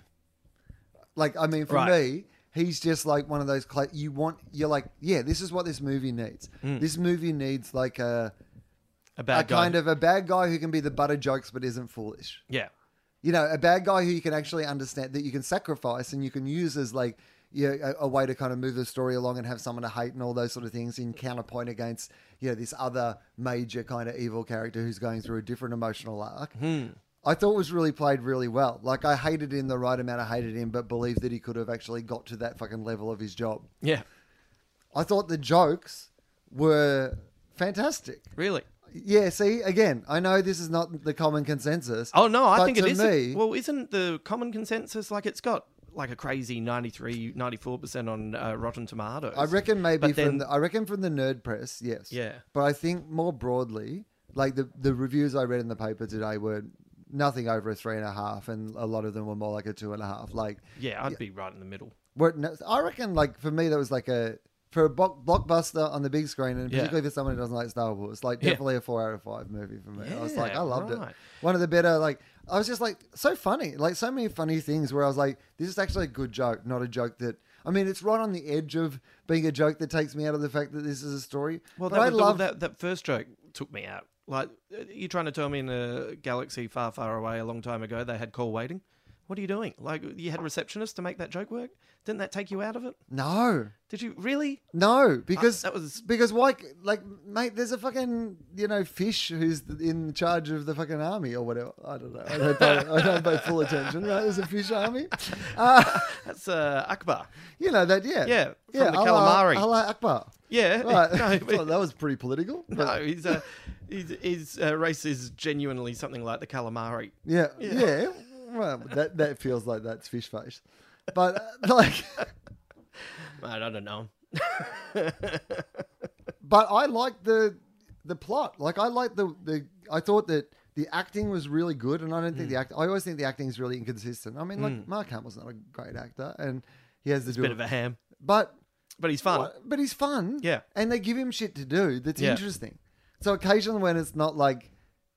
Like, I mean, for Right. me, he's just like one of those, you're like, yeah, this is what this movie needs. This movie needs like a bad guy. kind of a bad guy who can be the butt of jokes but isn't foolish. Yeah. You know, a bad guy who you can actually understand, that you can sacrifice and you can use as like a way to kind of move the story along and have someone to hate and all those sort of things in counterpoint against, you know, this other major kind of evil character who's going through a different emotional arc. I thought was really played really well. Like, I hated him the right amount. I hated him, but believed that he could have actually got to that fucking level of his job. Yeah. I thought the jokes were fantastic. Really? Yeah, see, again, I know this is not the common consensus. Oh, no, I but think it to is. Me, Well, isn't the common consensus like it's got like a crazy 93, 94% on Rotten Tomatoes? I reckon maybe But then- from the nerd press, yes. Yeah. But I think more broadly, like the reviews I read in the paper today were nothing over a 3.5, and a lot of them were more like a 2.5. Like, Yeah, I'd be right in the middle. I reckon, like, for me, that was like for a blockbuster on the big screen, and Yeah. particularly for someone who doesn't like Star Wars, like, Yeah. definitely a 4 out of 5 movie for me. I was like, Yeah, I loved right. it. One of the better, like, I was just like, so funny, like, so many funny things where I was like, this is actually a good joke, not a joke that, I mean, it's right on the edge of being a joke that takes me out of the fact that this is a story. Well, but I love that first joke took me out. Like, you're trying to tell me in a galaxy far, far away a long time ago they had call waiting? What are you doing? Like, you had receptionists to make that joke work? Didn't that take you out of it? No. Did you really? No, because that was- because why? Like, mate, there's a fucking fish who's in charge of the fucking army or whatever. I don't know. I don't pay full attention. Right? There's a fish army. That's Akbar. You know that? Yeah. Yeah, from the Allah- calamari. Allah Akbar. Yeah. Right. No, Well, that was pretty political. but- no, his race is genuinely something like the calamari. Yeah. Yeah. Well, that feels like that's fish face, but like. Mate, I don't know. But I like the plot. Like, I like I thought that the acting was really good, and I don't think I always think the acting is really inconsistent. I mean, like, Mark Hamill's not a great actor, and he has to do Bit of a ham. but But he's fun. but he's fun. Yeah. And they give him shit to do that's Yeah. interesting. So occasionally when it's not like,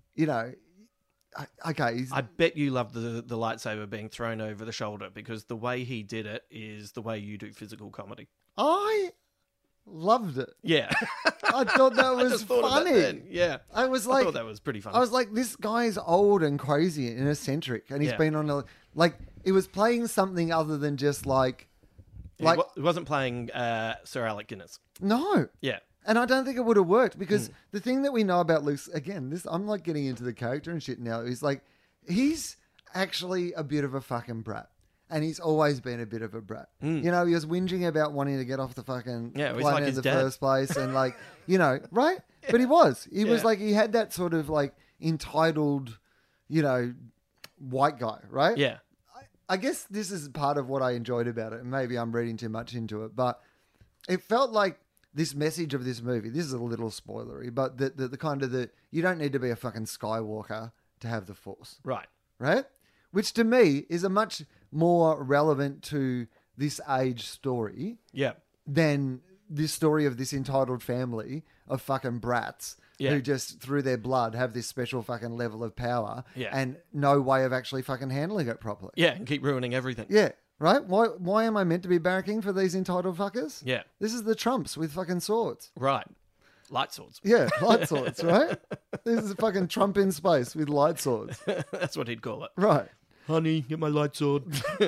okay, I bet you love the lightsaber being thrown over the shoulder, because the way he did it is the way you do physical comedy. I loved it. Yeah. I thought that I was just thought of that funny. then. Yeah. I was I like, thought that was pretty funny. I was like, this guy's old and crazy and eccentric, and he's Yeah. been on like, it was playing something other than just like He wasn't playing Sir Alec Guinness. no. Yeah. And I don't think it would have worked, because the thing that we know about Luke, again, I'm like getting into the character and shit now, is like, he's actually a bit of a fucking brat. And he's always been a bit of a brat. You know, he was whinging about wanting to get off the fucking Yeah, he's planet like in his the dad. first place. And like, right? But he was. He was Yeah. like, he had that sort of like entitled, white guy, right? Yeah. I guess this is part of what I enjoyed about it, and maybe I'm reading too much into it, but it felt like this message of this movie, this is a little spoilery, but the kind of you don't need to be a fucking Skywalker to have the Force, Right. right? Which to me is a much more relevant to this age story Yeah. than this story of this entitled family of fucking brats Yeah. who just through their blood have this special fucking level of power Yeah. and no way of actually fucking handling it properly. Yeah, and keep ruining everything. Yeah, right? Why am I meant to be barracking for these entitled fuckers? Yeah. This is the Trumps with fucking swords. Right. Light swords. Yeah, light swords, right? This is fucking Trump in space with light swords. That's what he'd call it. Right. Honey, get my light sword.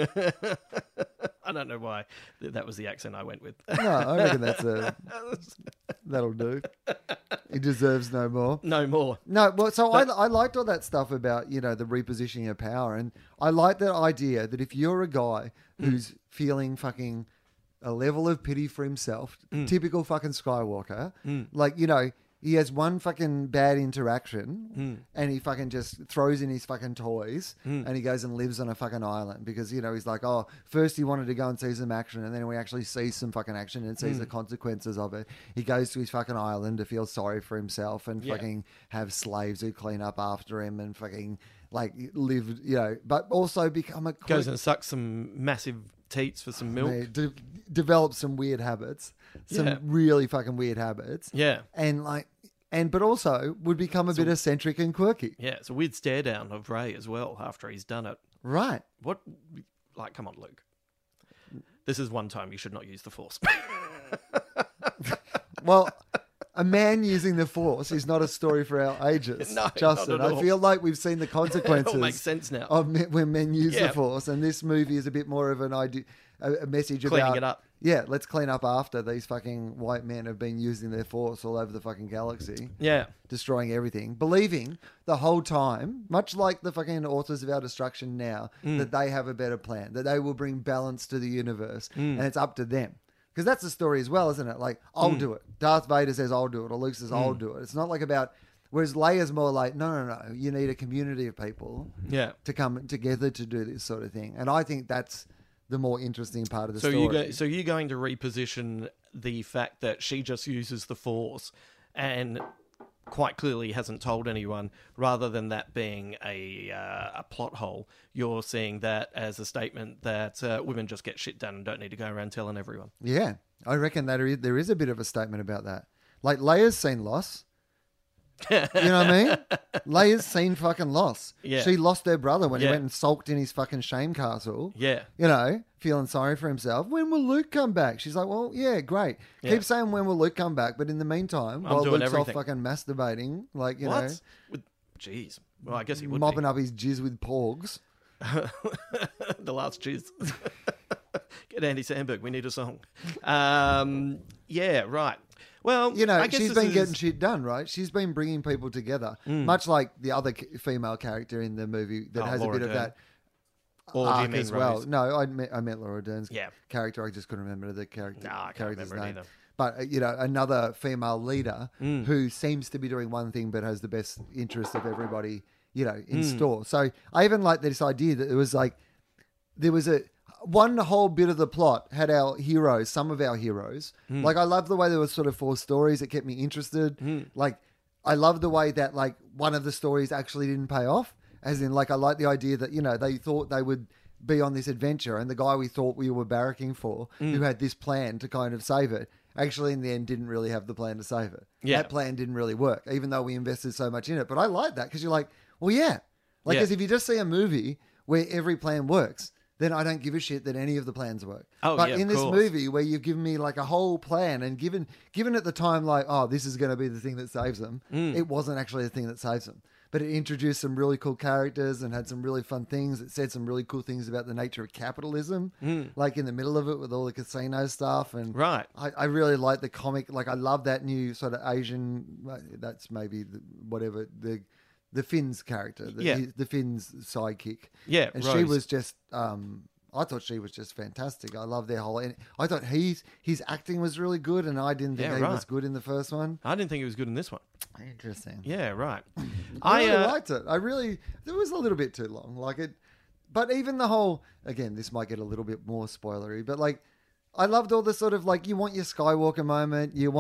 I don't know why that was the accent I went with. No, I reckon that'll do. He deserves no more. No more. No, well, so I liked all that stuff about, the repositioning of power. And I like that idea that if you're a guy who's feeling fucking a level of pity for himself, typical fucking Skywalker, like, he has one fucking bad interaction and he fucking just throws in his fucking toys and he goes and lives on a fucking island because, he's like, oh, first he wanted to go and see some action and then we actually see some fucking action and sees the consequences of it. He goes to his fucking island to feel sorry for himself and fucking have slaves who clean up after him and fucking like live, but also become a... Goes and sucks some massive teats for some milk. Develop some weird habits, some really fucking weird habits. Yeah. But also would become a bit eccentric and quirky. Yeah, it's a weird stare down of Ray as well after he's done it. Right. What? Like, come on, Luke. This is one time you should not use the Force. Well, a man using the Force is not a story for our ages, No, Justin. not at all. I feel like we've seen the It all consequences makes sense now. of when men use Yeah. the Force, and this movie is a bit more of an idea, a message Cleaning about it up. Yeah, let's clean up after these fucking white men have been using their Force all over the fucking galaxy. Yeah. Destroying everything, believing the whole time, much like the fucking authors of our destruction now, that they have a better plan, that they will bring balance to the universe, and it's up to them. Because that's the story as well, isn't it? Like, I'll do it. Darth Vader says, I'll do it, or Luke says, I'll do it. It's not like about... Whereas Leia's more like, no. You need a community of people to come together to do this sort of thing. And I think that's the more interesting part of the story. So you're going to reposition the fact that she just uses the Force and quite clearly hasn't told anyone, rather than that being a plot hole. You're seeing that as a statement that women just get shit done and don't need to go around telling everyone. Yeah, I reckon that there is a bit of a statement about that. Like, Leia's seen loss. You know what I mean? Leia's seen fucking loss. Yeah. She lost her brother when he Yeah. went and sulked in his fucking shame castle. Yeah. Feeling sorry for himself. When will Luke come back? She's like, well, yeah, great. Yeah. Keep saying when will Luke come back, but in the meantime, while doing Luke's everything. off fucking masturbating, like, What? Jeez. Well, I guess he would mopping up his jizz with porgs. the last jizz. Get Andy Samberg. We need a song. Yeah, right. Well, I guess she's this been is- getting shit done, right? She's been bringing people together, much like the other female character in the movie that has Laura a bit of Dern. that Or do you arc mean as well. Rose? No, I meant Laura Dern's Yeah. character. I just couldn't remember the character. No, I can't character's remember it name. either. But another female leader who seems to be doing one thing but has the best interest of everybody, in store. So I even like this idea that it was like there was one whole bit of the plot had some of our heroes. Like, I love the way there was sort of 4 stories. It kept me interested. Like, I love the way that, like, one of the stories actually didn't pay off. As in, like, I like the idea that, they thought they would be on this adventure and the guy we thought we were barracking for, who had this plan to kind of save it, actually in the end didn't really have the plan to save it. Yeah. That plan didn't really work, even though we invested so much in it. But I like that because you're like, well, yeah. Like, Yeah. because if you just see a movie where every plan works, then I don't give a shit that any of the plans work. Oh, but yeah, in of this course. movie where you've given me like a whole plan and given at the time, like, oh, this is going to be the thing that saves them, it wasn't actually the thing that saves them. But it introduced some really cool characters and had some really fun things. It said some really cool things about the nature of capitalism, like in the middle of it with all the casino stuff. And Right. I really like the comic. Like, I love that new sort of Asian, that's maybe the Finn's character, Yeah. the Finn's sidekick. Yeah, And she Rose. was just I thought she was just fantastic. I love their whole. And I thought his acting was really good, and I didn't think Yeah, he right. was good in the first one. I didn't think he was good in this one. Interesting. Yeah, right. I really liked it. It was a little bit too long. Like it, but even the whole, again, this might get a little bit more spoilery, but like, I loved all the sort of like, you want your Skywalker moment. You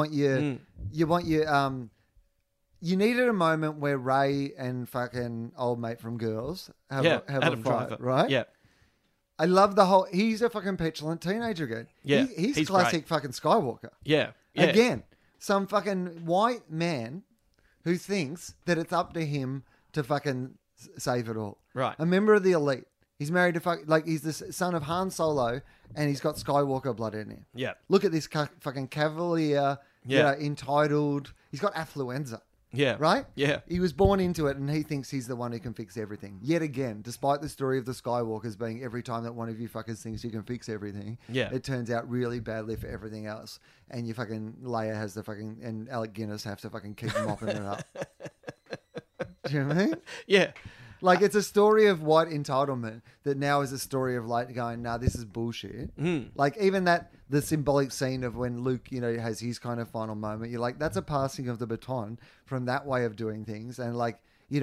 needed a moment where Ray and fucking old mate from Girls have Adam a fight, Driver. right? Yeah. I love the whole, he's a fucking petulant teenager again. Yeah, He's he's classic fucking Skywalker. Yeah. Again, some fucking white man who thinks that it's up to him to fucking save it all. Right. A member of the elite. He's married to he's the son of Han Solo, and he's got Skywalker blood in him. Yeah. Look at this fucking cavalier, Yeah. Entitled. He's got affluenza. Yeah. Right? Yeah. He was born into it, and he thinks he's the one who can fix everything. Yet again, despite the story of the Skywalkers being every time that one of you fuckers thinks you can fix everything, Yeah. it turns out really badly for everything else. And you fucking Leia has and Alec Guinness have to fucking keep mopping it up. Do you know what I mean? Yeah. Like, it's a story of white entitlement that now is a story of like going, nah, this is bullshit. Like, even the symbolic scene of when Luke, has his kind of final moment, you're like, that's a passing of the baton from that way of doing things. And like, he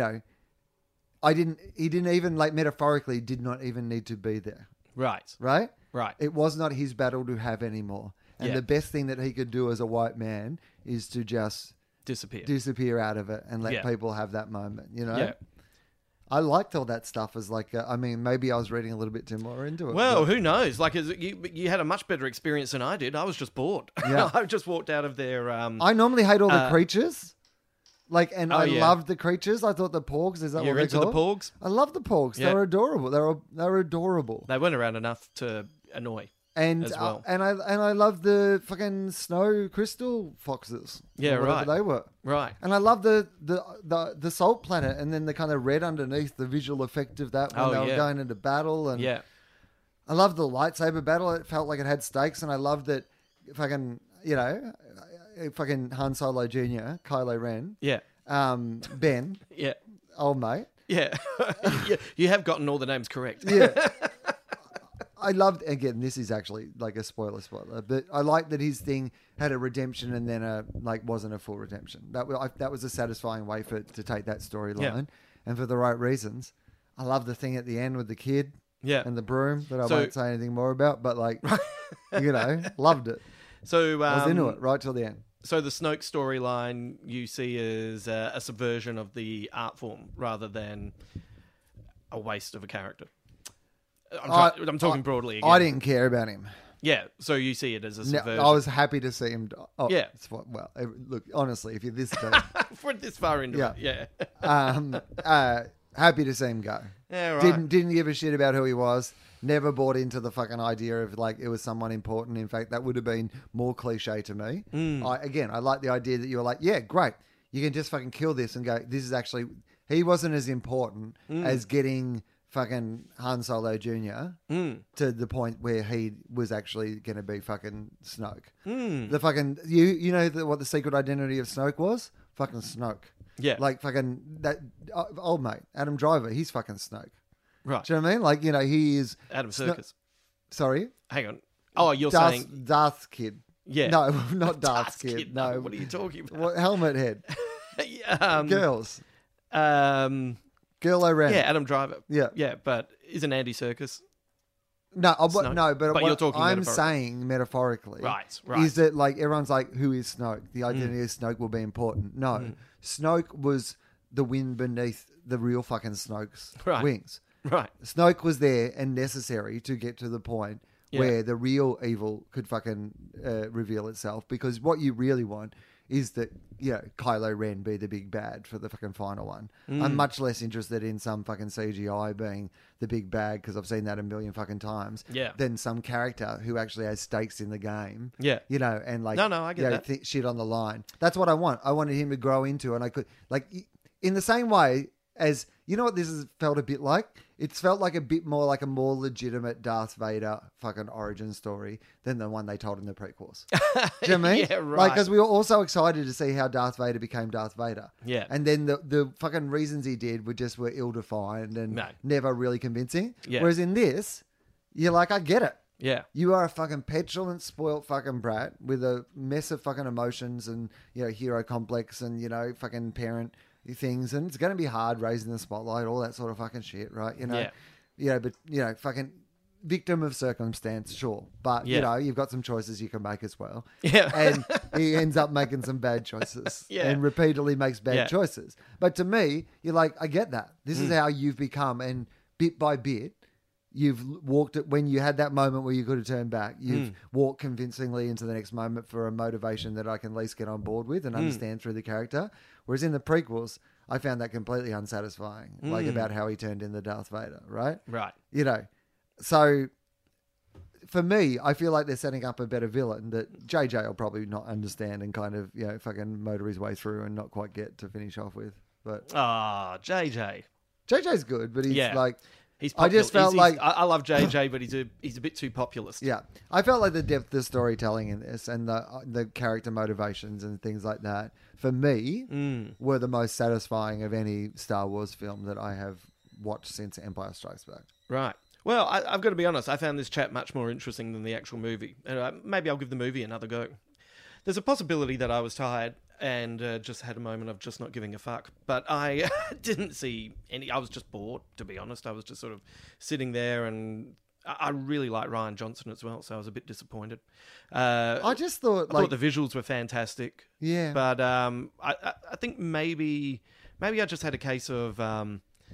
didn't even, like, metaphorically did not even need to be there. Right. Right? Right. It was not his battle to have anymore. And Yeah. the best thing that he could do as a white man is to just Disappear. out of it and let Yeah. people have that moment, Yeah. I liked all that stuff as like, maybe I was reading a little bit too more into it. Well, but- who knows? Like, you had a much better experience than I did. I was just bored. Yeah. I just walked out of there. I normally hate all the creatures. Like, and I yeah. loved the creatures. I thought the porgs, is that You're what into they're the called? porgs? I love the porgs. Yeah. They're adorable. They're adorable. They weren't around enough to annoy. And as well. and I love the fucking snow crystal foxes. Yeah, or whatever right. they were. Right. And I love the salt planet, and then the kind of red underneath, the visual effect of that when Oh, they were yeah. going into battle. And Yeah. I love the lightsaber battle. It felt like it had stakes, and I loved that fucking fucking Han Solo Jr., Kylo Ren, Yeah. Ben, Yeah. old mate. Yeah. You have gotten all the names correct. Yeah. I loved, again, this is actually like a spoiler, but I like that his thing had a redemption and then wasn't a full redemption. That was a satisfying way to take that storyline, Yeah. and for the right reasons. I love the thing at the end with the kid Yeah. and the broom that I So- won't say anything more about, but like, loved it. So I was into it right till the end. So the Snoke storyline you see as a subversion of the art form rather than a waste of a character. I'm talking broadly again. I didn't care about him. Yeah, so you see it as a No, subversion. I was happy to see him. Yeah. Look, honestly, if you're this deep, For this far into Yeah. it, yeah. happy to see him go. Yeah, right. Didn't give a shit about who he was. Never bought into the fucking idea of like it was someone important. In fact, that would have been more cliche to me. I like the idea that you were like, yeah, great. You can just fucking kill this and go, this is actually, he wasn't as important as getting fucking Han Solo Jr. To the point where he was actually going to be fucking Snoke. The fucking, you know what the secret identity of Snoke was? Fucking Snoke. Yeah. Like fucking that old mate, Adam Driver, he's fucking Snoke. Right. Do you know what I mean? Like, he is... Adam Serkis. Sorry? Hang on. Oh, you're saying... Darth Kid. Yeah. No, not Darth Darth Kid. No. What are you talking about? What, helmet head. Yeah, Girls. um, Girl O'Ren. yeah, Adam Driver. Yeah. Yeah, but isn't Andy Serkis? No, Snoke. no, but But what you're talking I'm metaphorically. saying metaphorically Right. is that like everyone's like, who is Snoke? The identity of Snoke will be important. No, Snoke was the wind beneath the real fucking Snoke's Right. wings. Right. Snoke was there and necessary to get to the point Yeah. where the real evil could fucking reveal itself. Because what you really want is that, Kylo Ren be the big bad for the fucking final one. I'm much less interested in some fucking CGI being the big bad, because I've seen that a million fucking times, Yeah. than some character who actually has stakes in the game. Yeah. And like, No, I get that. shit on the line. That's what I want. I wanted him to grow into, and I could, like, in the same way as, you know what this has felt a bit like? It's felt like a bit more like a more legitimate Darth Vader fucking origin story than the one they told in the prequels. Do you know what I mean? Yeah, right. Like, because we were all so excited to see how Darth Vader became Darth Vader. Yeah. And then the fucking reasons he did were ill-defined and No. never really convincing. Yeah. Whereas in this, you're like, I get it. Yeah. You are a fucking petulant, spoilt fucking brat with a mess of fucking emotions and, hero complex and, fucking parent things. And it's going to be hard raising the spotlight, all that sort of fucking shit, right? But, fucking victim of circumstance, sure. But, you've got some choices you can make as well. Yeah. And he ends up making some bad choices and repeatedly makes bad choices. But to me, you're like, I get that. This is how you've become. And bit by bit, you've walked it when you had that moment where you could have turned back. You've walked convincingly into the next moment for a motivation that I can at least get on board with and understand through the character. Whereas in the prequels, I found that completely unsatisfying, like about how he turned into Darth Vader, right? Right. So for me, I feel like they're setting up a better villain that JJ will probably not understand and kind of, fucking motor his way through and not quite get to finish off with. But JJ. JJ's good, but he's like... He's I just felt I love JJ, but he's a bit too populist. Yeah, I felt like the depth of storytelling in this and the character motivations and things like that for me were the most satisfying of any Star Wars film that I have watched since Empire Strikes Back. Right. Well, I've got to be honest. I found this chat much more interesting than the actual movie. Maybe I'll give the movie another go. There's a possibility that I was tired and just had a moment of just not giving a fuck. But I didn't see any... I was just bored, to be honest. I was just sort of sitting there, and I really like Rian Johnson as well, so I was a bit disappointed. I just thought... I thought the visuals were fantastic. Yeah. But I think maybe I just had a case of... I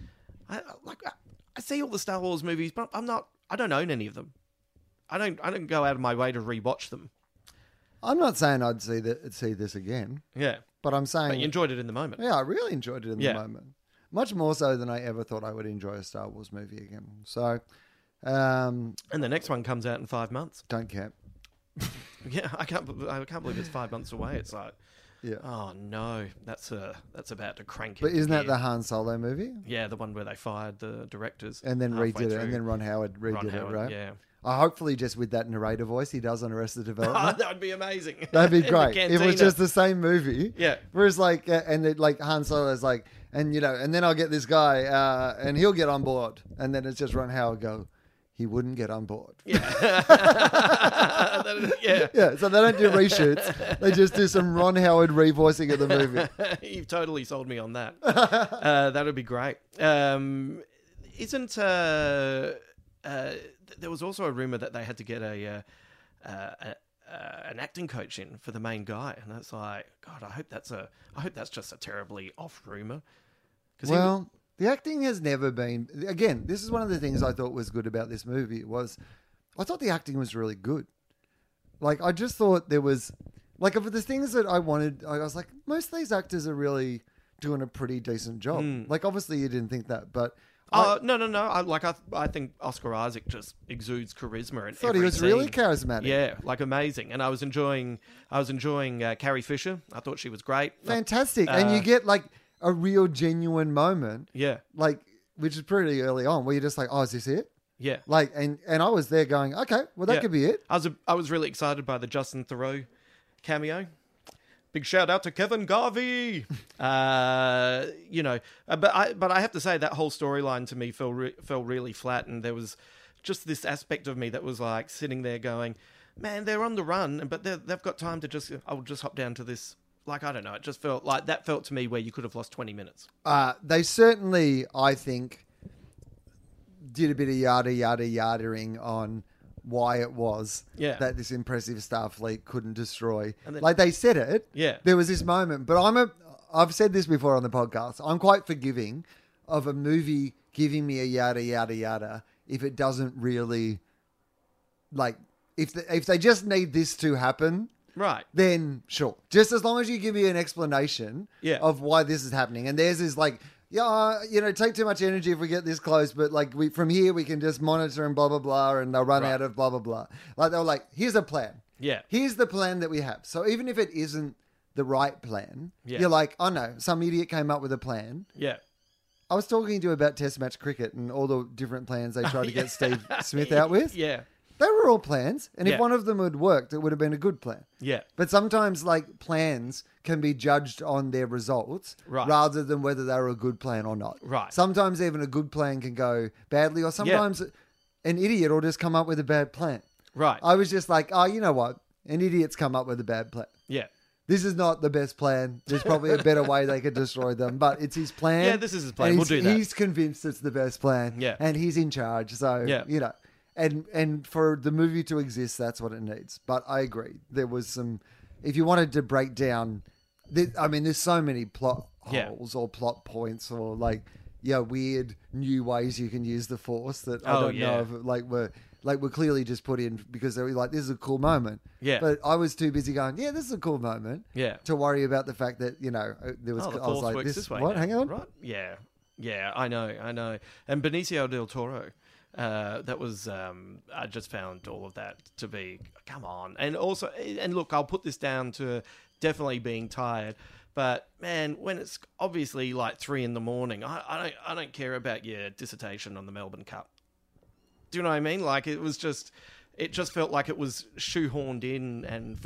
see all the Star Wars movies, but I don't own any of them. I don't go out of my way to rewatch them. I'm not saying I'd see this again. Yeah. But I'm saying... But you enjoyed it in the moment. Yeah, I really enjoyed it in the moment. Much more so than I ever thought I would enjoy a Star Wars movie again. So... and the next one comes out in 5 months. Don't care. Yeah, I can't believe it's 5 months away. It's like... Yeah. Oh, no. That's about to crank it. But isn't that the Han Solo movie? Yeah, the one where they fired the directors. And then redid it. And then Ron Howard redid it, right? Yeah. Hopefully just with that narrator voice he does on Arrested Development. That would be amazing. That'd be great. If it was just the same movie. Yeah. Whereas Han Solo's like, and then I'll get this guy and he'll get on board. And then it's just Ron Howard go, he wouldn't get on board. Yeah. Yeah. So they don't do reshoots. They just do some Ron Howard revoicing of the movie. You've totally sold me on that. That would be great. There was also a rumor that they had to get an acting coach in for the main guy, and that's like, God, I hope that's just a terribly off rumor. Well, the acting has never been. Again, this is one of the things I thought was good about this movie was, I thought the acting was really good. Like, I just thought there was, like, of the things that I wanted, I was like, most of these actors are really doing a pretty decent job. Like, obviously you didn't think that, but. No. I think Oscar Isaac just exudes charisma. I thought he was really charismatic. Yeah, like amazing. And I was enjoying Carrie Fisher. I thought she was great. Fantastic. And you get like a real genuine moment. Yeah. Like, which is pretty early on, where you're just like, oh, is this it? Yeah. Like, and I was there going, okay, well, that could be it. I was really excited by the Justin Theroux cameo. Big shout out to Kevin Garvey. But I have to say that whole storyline to me fell really flat, and there was just this aspect of me that was like sitting there going, man, they're on the run, but they've got time to I'll just hop down to this. Like, I don't know. It just felt like that felt to me where you could have lost 20 minutes. They certainly, I think, did a bit of yada-ing on why it was that this impressive Starfleet couldn't destroy. Then, like, they said it. Yeah. There was this moment. But I've said this before on the podcast. I'm quite forgiving of a movie giving me a yada if it doesn't really, like, if they just need this to happen. Right. Then sure. Just as long as you give me an explanation of why this is happening. And theirs is like, take too much energy if we get this close, but like from here we can just monitor and blah, blah, blah, and they'll run out of blah, blah, blah. Like they were like, here's a plan. Yeah. Here's the plan that we have. So even if it isn't the right plan, you're like, oh no, some idiot came up with a plan. Yeah. I was talking to you about test match cricket and all the different plans they tried to get Steve Smith out with. Yeah. They were all plans, and if one of them had worked, it would have been a good plan. Yeah. But sometimes, like, plans can be judged on their results rather than whether they're a good plan or not. Right. Sometimes even a good plan can go badly, or sometimes an idiot will just come up with a bad plan. Right. I was just like, oh, you know what? An idiot's come up with a bad plan. Yeah. This is not the best plan. There's probably a better way they could destroy them, but it's his plan. Yeah, this is his plan. And We'll do that. He's convinced it's the best plan. Yeah. And he's in charge. So, Yeah. you know, and for the movie to exist, that's what it needs. But I agree. There was some, if you wanted to break down, there's so many plot Yeah. holes or plot points or like, weird new ways you can use the Force that I don't know if were clearly just put in because they were like, this is a cool moment. Yeah. But I was too busy going, yeah, this is a cool moment. Yeah. To worry about the fact that, there was, The I was Force like, works this way. what? now, Hang on. Right? Yeah. Yeah, I know. And Benicio del Toro, that was, I just found all of that to be, come on. And also, and look, I'll put this down to definitely being tired. But man, when it's obviously like 3 a.m, I don't care about your dissertation on the Melbourne Cup. Do you know what I mean? Like it just felt like it was shoehorned in and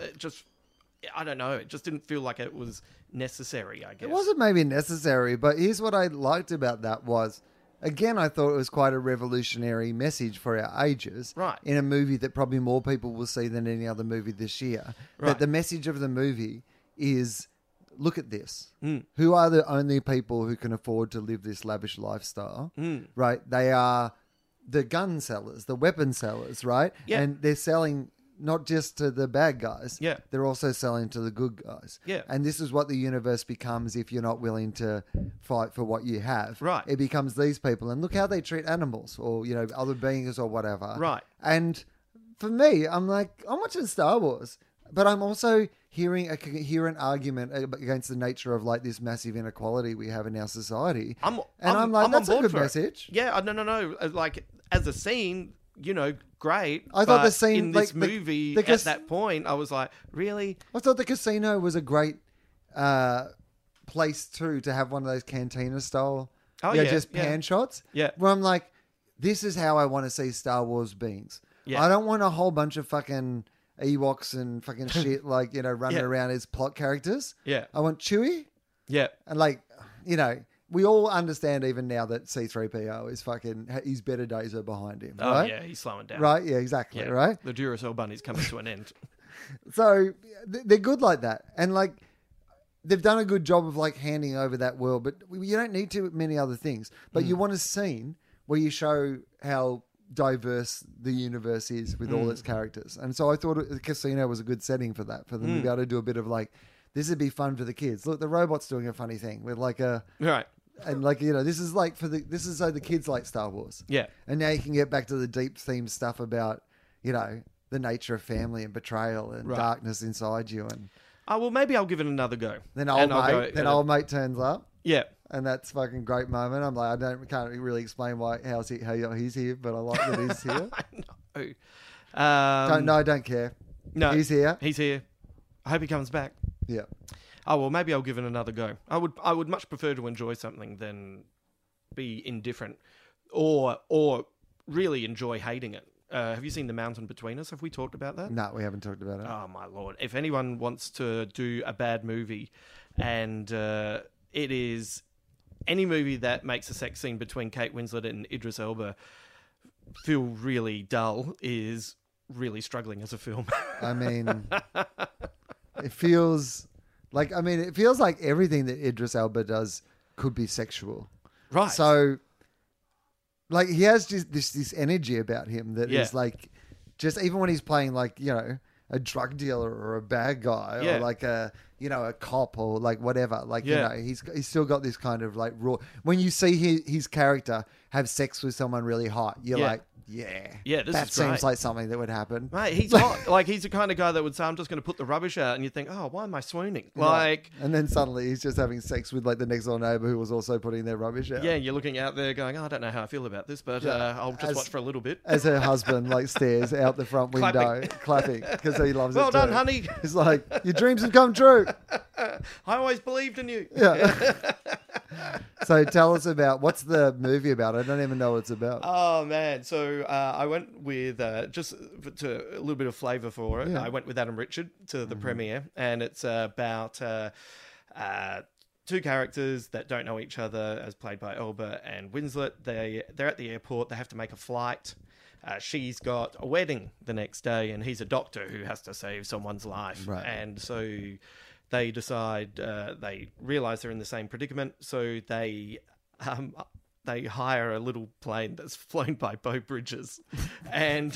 I don't know. It just didn't feel like it was necessary, I guess. It wasn't maybe necessary, but here's what I liked about that was, again, I thought it was quite a revolutionary message for our ages. Right. In a movie that probably more people will see than any other movie this year. Right. That the message of the movie is, look at this. Mm. Who are the only people who can afford to live this lavish lifestyle? Right? They are the gun sellers, the weapon sellers, right? Yeah. And they're selling not just to the bad guys. Yeah. They're also selling to the good guys. Yeah. And this is what the universe becomes if you're not willing to fight for what you have. Right. It becomes these people. And look how they treat animals or, other beings or whatever. Right. And for me, I'm like, I'm watching Star Wars, but I'm also hearing a coherent argument against the nature of like this massive inequality we have in our society. I'm like, that's a good message. Yeah, no. Like as a scene, great. I thought but the scene in this like, movie at that point, I was like, really? I thought the casino was a great place too to have one of those cantina style, just pan shots. Yeah, where I'm like, this is how I want to see Star Wars beings. Yeah. I don't want a whole bunch of fucking Ewoks and fucking shit like running around as plot characters. Yeah, I want Chewie. Yeah, and like we all understand even now that C-3PO is fucking his better days are behind him. Oh right? yeah, he's slowing down. Right? Yeah, exactly. Yeah. Right. The Duracell bunny's coming to an end. So they're good like that, and like they've done a good job of like handing over that world. But you don't need too many other things. But you want a scene where you show how diverse the universe is with all its characters. And so I thought the casino was a good setting for that, for them to be able to do a bit of like, this would be fun for the kids. Look, the robot's doing a funny thing with like a right. And like, this is like this is so the kids like Star Wars. Yeah. And now you can get back to the deep theme stuff about, the nature of family and betrayal and darkness inside you. And well, maybe I'll give it another go. Then old mate turns up. Yeah. And that's fucking great moment. I'm like, can't really explain how he's here, but I like that he's here. I know. Don't care. No, he's here. He's here. I hope he comes back. Yeah. Oh well, maybe I'll give it another go. I would much prefer to enjoy something than be indifferent, or really enjoy hating it. Have you seen The Mountain Between Us? Have we talked about that? No, we haven't talked about it. Oh my lord! If anyone wants to do a bad movie, and it is any movie that makes a sex scene between Kate Winslet and Idris Elba feel really dull, is really struggling as a film. I mean, it feels like everything that Idris Elba does could be sexual. Right. So, like, he has just this energy about him that is like, just even when he's playing like, a drug dealer or a bad guy or like a cop or like whatever, like, he's still got this kind of like raw, when you see his character have sex with someone really hot, you're like, that seems like something that would happen. Mate, he's hot. Like, he's the kind of guy that would say, I'm just going to put the rubbish out, and you think, oh, why am I swooning? Like, and then suddenly he's just having sex with like the next door neighbor who was also putting their rubbish out. Yeah, you're looking out there going, I don't know how I feel about this, but I'll just watch for a little bit. As her husband like stares out the front window, clapping because he loves it. Well done, honey. He's like, your dreams have come true. I always believed in you. Yeah. So tell us about, what's the movie about? I don't even know what it's about. Oh man, so I went with just to a little bit of flavour for it. Yeah. I went with Adam Richard to the premiere, and it's about two characters that don't know each other, as played by Elba and Winslet. They're at the airport. They have to make a flight, she's got a wedding the next day, and he's a doctor who has to save someone's life. Right. And so they decide, they realise they're in the same predicament, so they hire a little plane that's flown by Beau Bridges. And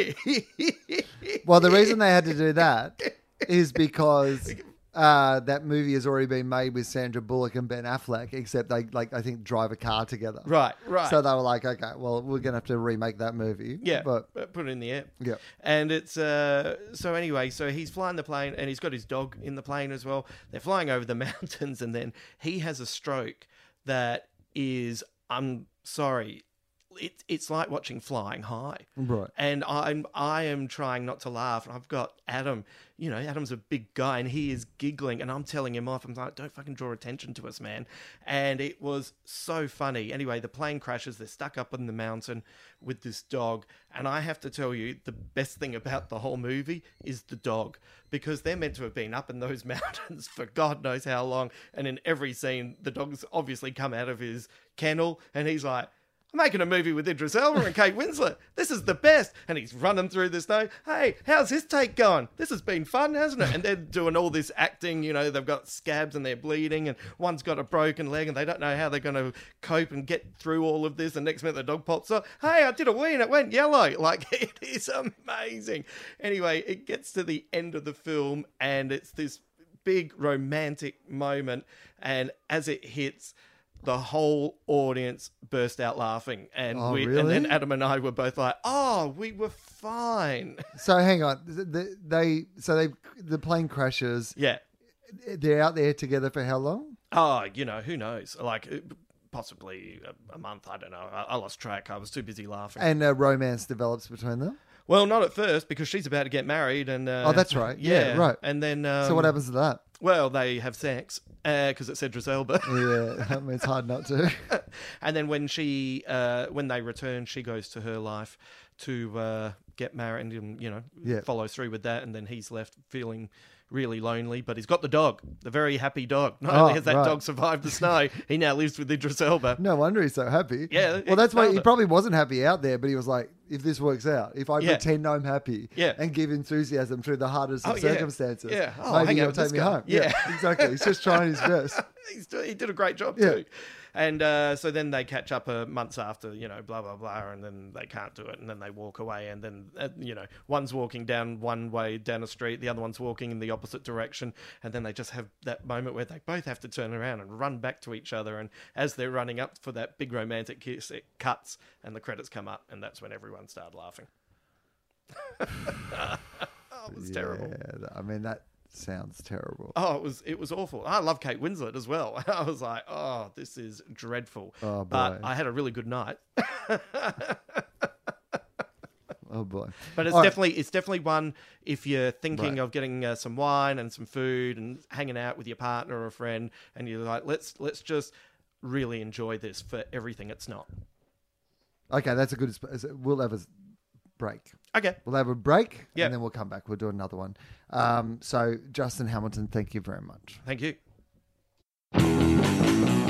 Well, the reason they had to do that is because that movie has already been made with Sandra Bullock and Ben Affleck, except they, I think, drive a car together. Right. So they were like, okay, well, we're going to have to remake that movie. Yeah, But put it in the air. yeah. And it's so anyway, so he's flying the plane, and he's got his dog in the plane as well. They're flying over the mountains, and then he has a stroke that is, I'm sorry, it's like watching Flying High. Right. And I am trying not to laugh. And I've got Adam, Adam's a big guy, and he is giggling, and I'm telling him off. I'm like, don't fucking draw attention to us, man. And it was so funny. Anyway, the plane crashes. They're stuck up in the mountain with this dog. And I have to tell you, the best thing about the whole movie is the dog, because they're meant to have been up in those mountains for God knows how long. And in every scene, the dog's obviously come out of his kennel, and he's like, I'm making a movie with Idris Elba and Kate Winslet. This is the best. And he's running through the snow. Hey, how's his take going? This has been fun, hasn't it? And they're doing all this acting. They've got scabs and they're bleeding, and one's got a broken leg, and they don't know how they're going to cope and get through all of this. And next minute the dog pops up. Hey, I did a wee and it went yellow. Like, it is amazing. Anyway, it gets to the end of the film, and it's this big romantic moment. And as it hits, the whole audience burst out laughing, and really? and then Adam and I were both like, "Oh, we were fine." So hang on, the plane crashes. Yeah. They're out there together for how long? Oh, who knows? Like, possibly a month. I don't know. I lost track. I was too busy laughing. And romance develops between them. Well, not at first, because she's about to get married, and oh, that's right. Yeah, right. And then so what happens to that? Well, they have sex because it's Idris Elba. Yeah, I mean, it's hard not to. And then when they return, she goes to her life to get married and follows through with that. And then he's left feeling really lonely, but he's got the dog, the very happy dog. Not only has that dog survived the snow, he now lives with Idris Elba. No wonder he's so happy. Yeah. Well, that's why he probably wasn't happy out there, but he was like, if this works out, if I pretend I'm happy and give enthusiasm through the hardest of circumstances, maybe he'll take me home. Yeah, exactly. He's just trying his best. He did a great job too. And so then they catch up months after, blah, blah, blah, and then they can't do it. And then they walk away. And then, one's walking down one way down a street, the other one's walking in the opposite direction. And then they just have that moment where they both have to turn around and run back to each other. And as they're running up for that big romantic kiss, it cuts and the credits come up. And that's when everyone started laughing. It was terrible. Yeah, I mean, that sounds terrible. Oh, it was awful. I love Kate Winslet as well. I was like, oh, this is dreadful. Oh, boy. But I had a really good night. Oh boy! But it's definitely one if you're thinking of getting some wine and some food and hanging out with your partner or a friend, and you're like, let's just really enjoy this for everything it's not. Okay, that's a good. We'll have a break. Okay, we'll have a break, and then we'll come back. We'll do another one. So, Justin Hamilton, thank you very much. Thank you.